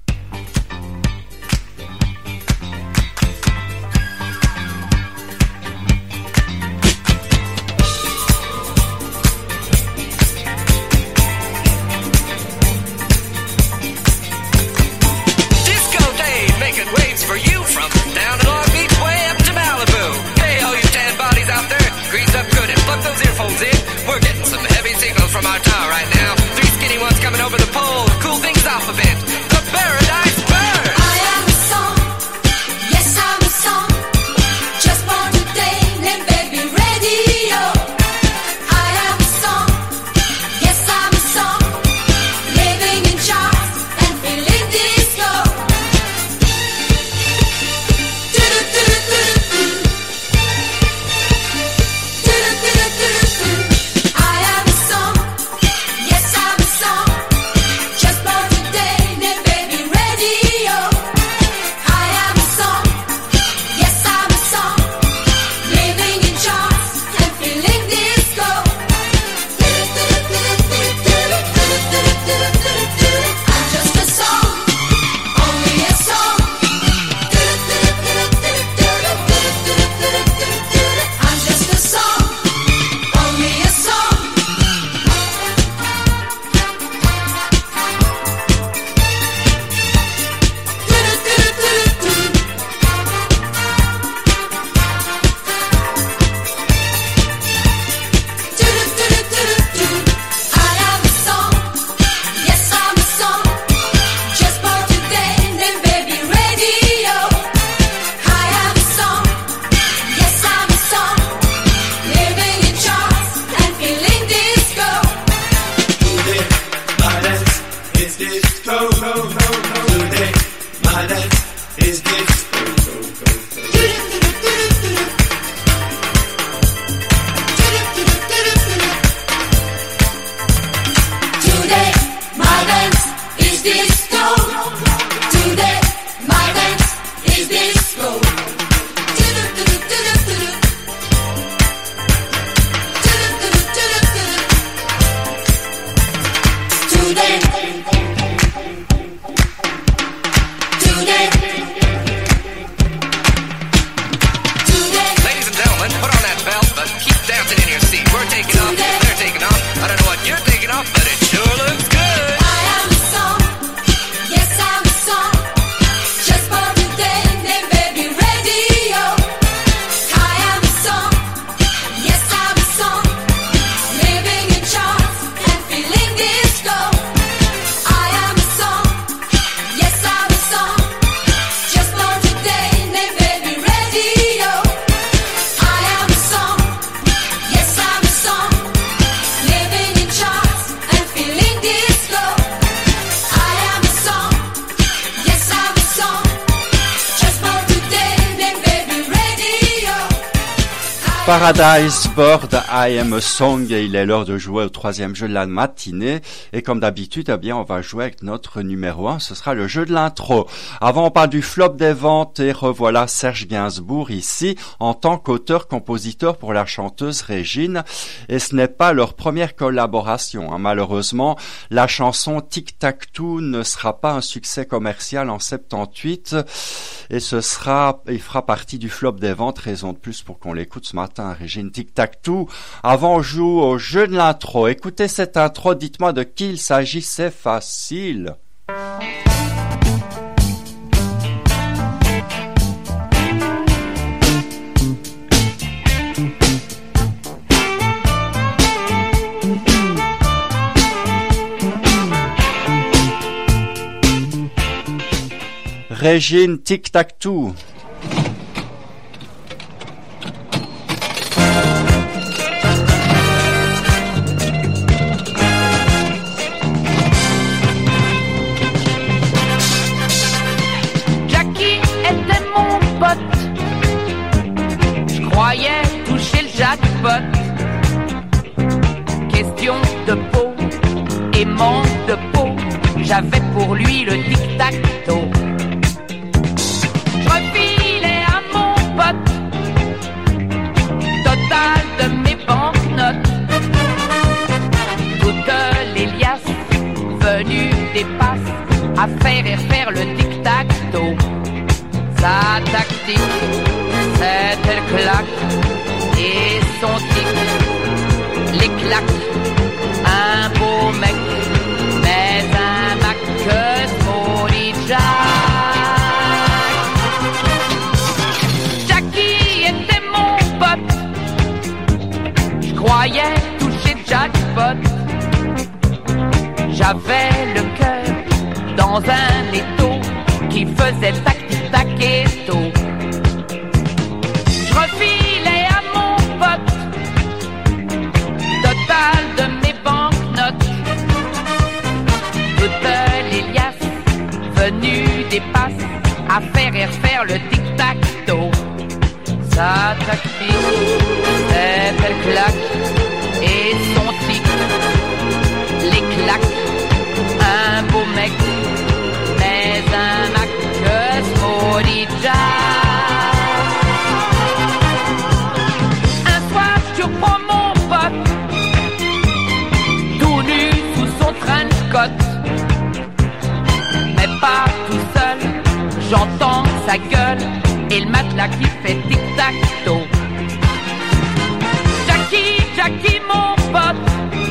S16: For you from down in Long Beach way up to Malibu. Hey, all you tan bodies out there, grease up good and plug those earphones in. We're getting some heavy signals from our tower right now. 3 skinny ones coming over the pole to cool things off a bit. The Paradise Bird.
S9: I am a song, yes I'm a song, just born today, named Baby Radio. I am a song, yes I'm a song, living in charts and feeling disco.
S5: Paradise Bird, I Am a Song, et il est l'heure de jouer au 3e jeu de la matinée. Et comme d'habitude, eh bien, on va jouer avec notre numéro 1, ce sera le jeu de l'intro. Avant, on parle du flop des ventes et revoilà Serge Gainsbourg ici, en tant qu'auteur-compositeur pour la chanteuse Régine. Et ce n'est pas leur première collaboration, hein. Malheureusement, la chanson Tic Tac Toe ne sera pas un succès commercial en 78. Et il fera partie du flop des ventes, raison de plus pour qu'on l'écoute ce matin. Régine Tic Tac Toe. Avant, on joue au jeu de l'intro. Écoutez cette intro, dites-moi de qui il s'agit, c'est facile. Régine Tic Tac Toe.
S17: Jackie était mon pote. Je croyais toucher le jackpot. Question de peau et manque de peau, j'avais pour lui le tic-tac-toe. Je refilais à mon pote total de mes banquenotes. Toutes les liasses venues des passes à faire et refaire le tic-tac-toe. Sa tactique, c'était le claque et son tic, les claques. Un beau mec, mais un Mac que Smolly Jack. Jackie était mon pote. Je croyais toucher le jackpot. J'avais le cœur dans un étau qui faisait tac-tac-tac-et-to. Je refilais à mon pote total de mes banquenotes. Toutes les liasses venues des passes à faire et refaire le tic-tac-toe. Sa tactique, c'était le claque et son tic, les claques. Un beau mec, mais un Mac que Smolly Jack. Un soir, je prends mon pote tout nu sous son trench coat. Mais pas tout seul, j'entends sa gueule et le matelas qui fait tic-tac-toe. Jackie, Jackie mon pote,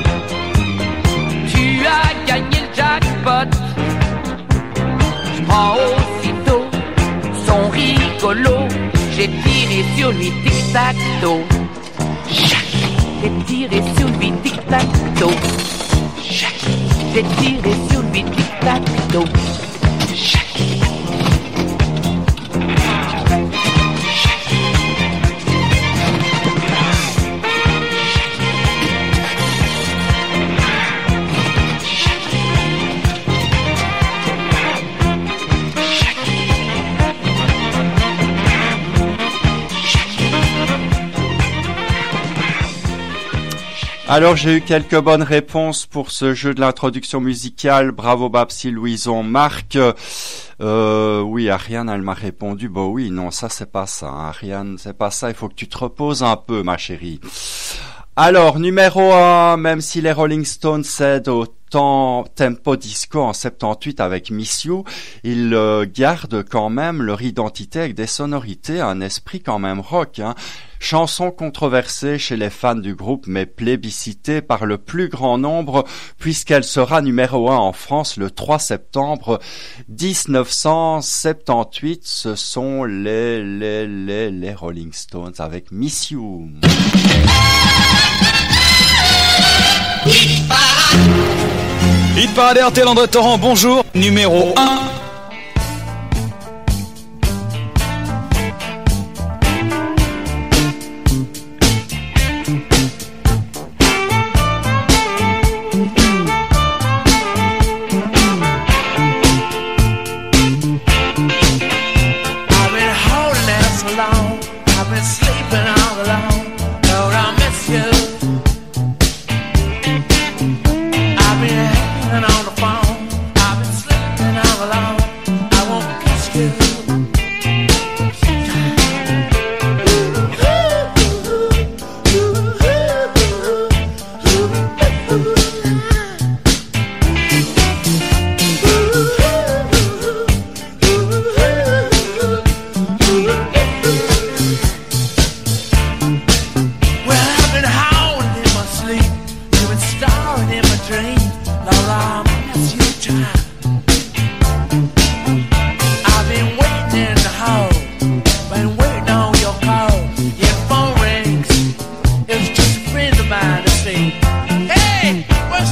S17: tu as gagné le jackpot. Je prends aussitôt son rigolo, j'ai tiré sur lui tic-tac-toe. J'ai tiré sur lui tic-tac-toe. J'ai tiré sur lui tic-tac-toe.
S5: Alors j'ai eu quelques bonnes réponses pour ce jeu de l'introduction musicale. Bravo Babsi, Louison, Marc. Oui, Ariane, elle m'a répondu. Bah oui, non, ça c'est pas ça. Hein. Ariane, c'est pas ça. Il faut que tu te reposes un peu, ma chérie. Alors, numéro 1, même si les Rolling Stones cèdent au tempo disco en 78 avec Miss You, ils gardent quand même leur identité avec des sonorités, un esprit quand même rock. Hein. Chanson controversée chez les fans du groupe, mais plébiscitée par le plus grand nombre, puisqu'elle sera numéro 1 en France le 3 septembre 1978. Ce sont les Rolling Stones avec Miss You.
S2: Hit Parade RTL André Torrent, bonjour, numéro 1.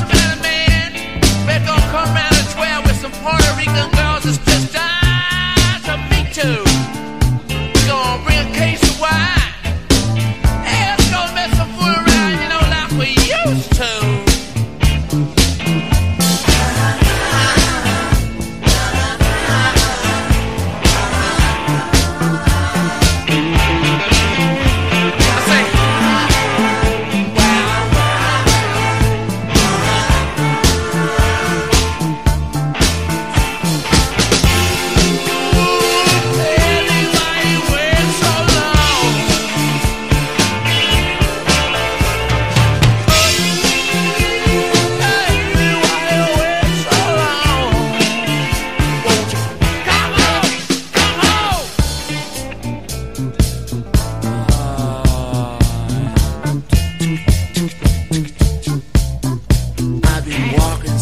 S18: Puerto Rican girls is just time.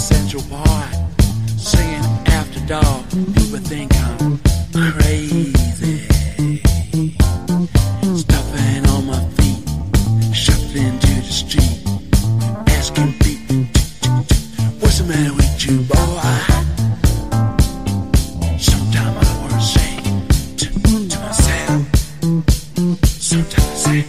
S18: Central Park, singing after dark. People think I'm crazy. Stuffing on my feet, shuffling to the street, asking people, what's the matter with you, boy? Sometimes I want to say to myself, sometimes I say,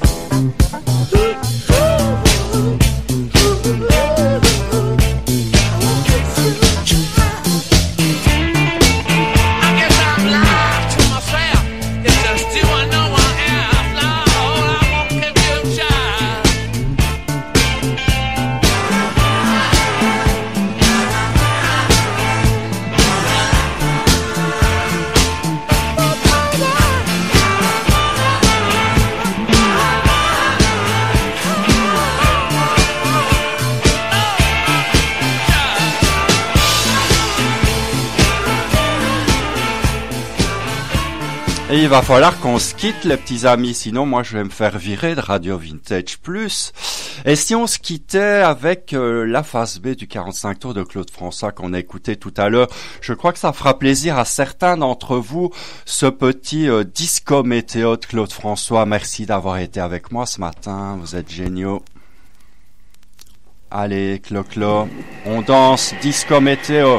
S5: Et il va falloir qu'on se quitte, les petits amis, sinon moi je vais me faire virer de Radio Vintage Plus. Et si on se quittait avec la phase B du 45 tours de Claude François qu'on a écouté tout à l'heure, je crois que ça fera plaisir à certains d'entre vous, ce petit disco météo de Claude François. Merci d'avoir été avec moi ce matin, vous êtes géniaux. Allez, Clo-Clo, on danse, disco météo.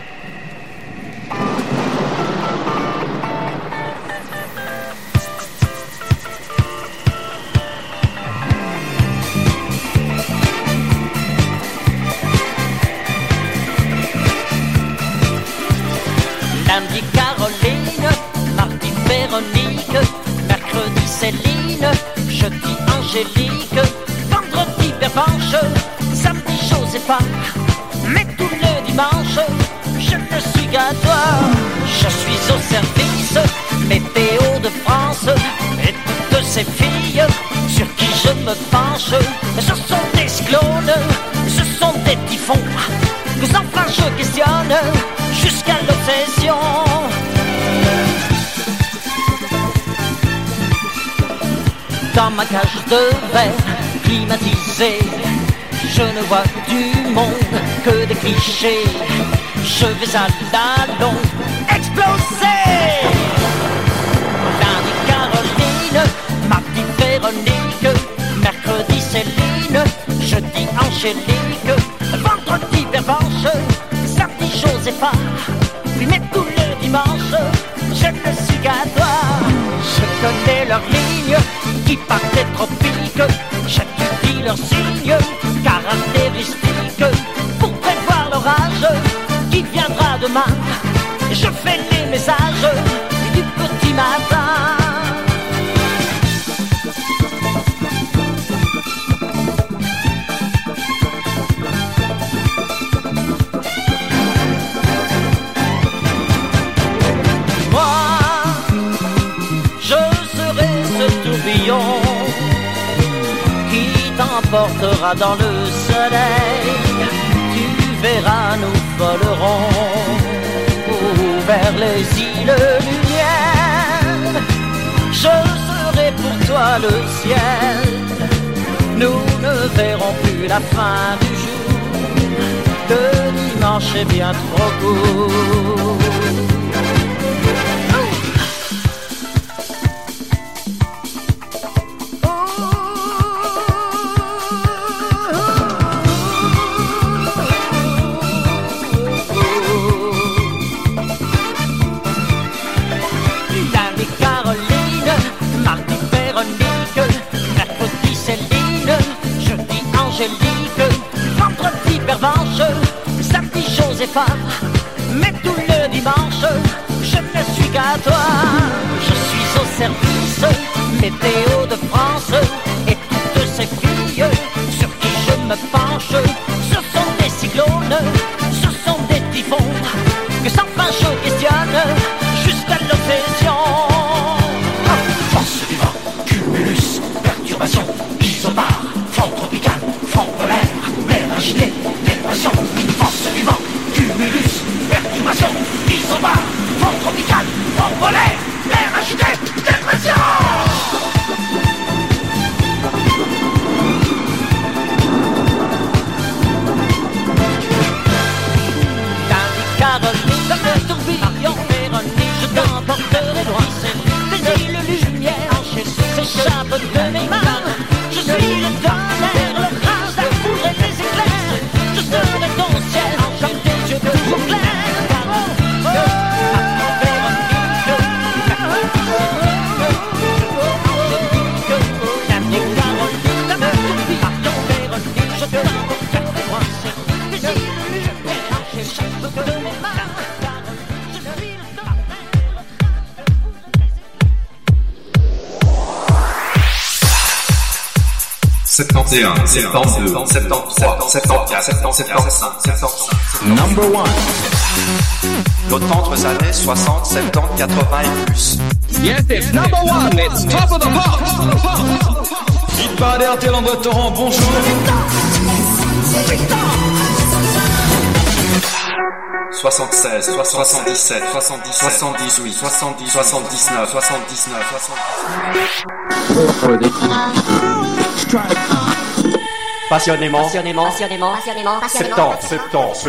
S14: Lundi Caroline, mardi Véronique, mercredi Céline, jeudi Angélique, vendredi Pervenche, samedi Josépha, mais tout le dimanche, je ne suis qu'à toi. Je suis au service météo de France et toutes ces filles sur qui je me penche. Ce sont des cyclones, ce sont des typhons, que sans fin je questionne jusqu'à l'obsession. Dans ma cage de verre climatisée, je ne vois du monde que des clichés. Je vais à la longue exploser. Lundi Caroline, mardi Véronique, mercredi Céline, jeudi Angélique, vendredi Pervenche, samedi Josépha, puis mais tout le dimanche, je ne suis qu'à toi. Je connais leurs lignes qui partent des tropiques, j'étudie leurs signes caractéristiques pour prévoir l'orage qui viendra demain. Je fais les messages du petit matin. Qui t'emportera dans le soleil. Tu verras, nous volerons vers les îles lumière. Je serai pour toi le ciel. Nous ne verrons plus la fin du jour. Le dimanche est bien trop court. Vendredi Pervenche, samedi Josépha, mais tout le dimanche, je ne suis qu'à toi. Je suis au service météo de France et toutes ces filles sur qui je me penche, ce sont des cyclones, ce sont des typhons, que sans fin je questionne jusqu'à l'obsession.
S19: Force du vent, cumulus, perturbation, isobare, front tropical, front polaire, mer agitée, dépression, force du vent, cumulus, perturbation, isobare, front tropical, front polaire, mer agitée, dépression.
S14: mélanger chaque goutte de mes mains, car je suis le temps.
S1: 71, 72, 73, 74, 75, 76.
S3: Number one. Nos tendres années 60, 70, 80 et plus.
S2: Yes, it's number one, it's top of the pop. Hit parade RTL en Bretagne, bonjour.
S1: 76, 77, 77, 78, 70, 79, 79, 79.
S5: Passionnément.
S4: 70.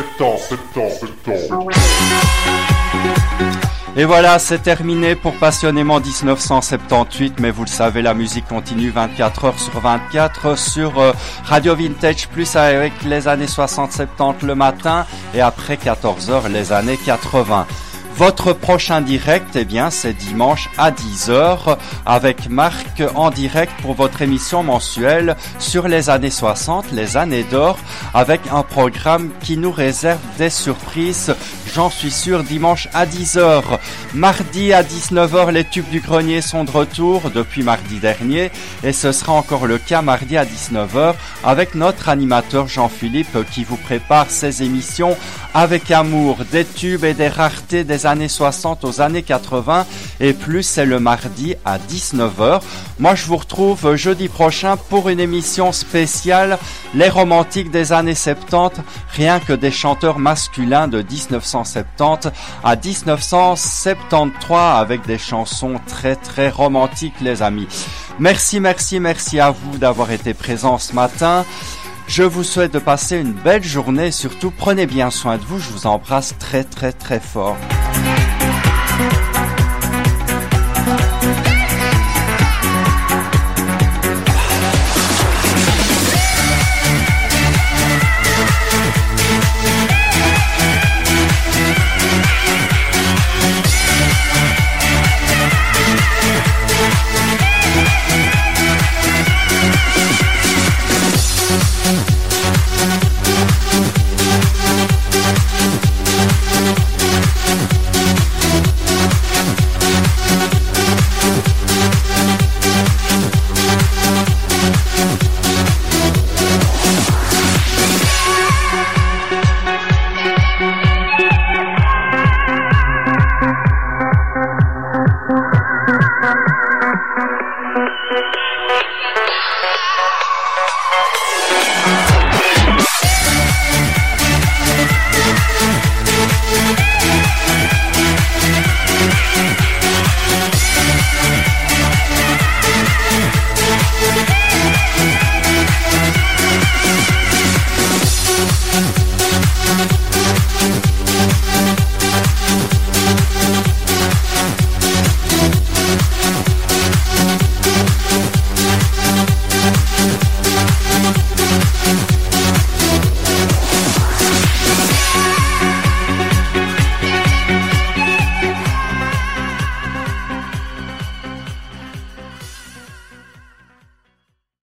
S5: Et voilà, c'est terminé pour Passionnément 1978, mais vous le savez, la musique continue 24 heures sur 24 sur Radio Vintage Plus avec les années 60-70 le matin et après 14 heures les années 80. Votre prochain direct, eh bien, c'est dimanche à 10h avec Marc en direct pour votre émission mensuelle sur les années 60, les années d'or, avec un programme qui nous réserve des surprises, j'en suis sûr, dimanche à 10h. Mardi à 19h, les tubes du grenier sont de retour depuis mardi dernier et ce sera encore le cas mardi à 19h avec notre animateur Jean-Philippe qui vous prépare ses émissions avec amour, des tubes et des raretés des années 60 aux années 80 et plus, c'est le mardi à 19h. Moi je vous retrouve jeudi prochain pour une émission spéciale, les romantiques des années 70, rien que des chanteurs masculins de 1970 à 1973 avec des chansons très très romantiques les amis. Merci à vous d'avoir été présents ce matin. Je vous souhaite de passer une belle journée et surtout prenez bien soin de vous, je vous embrasse très très très fort.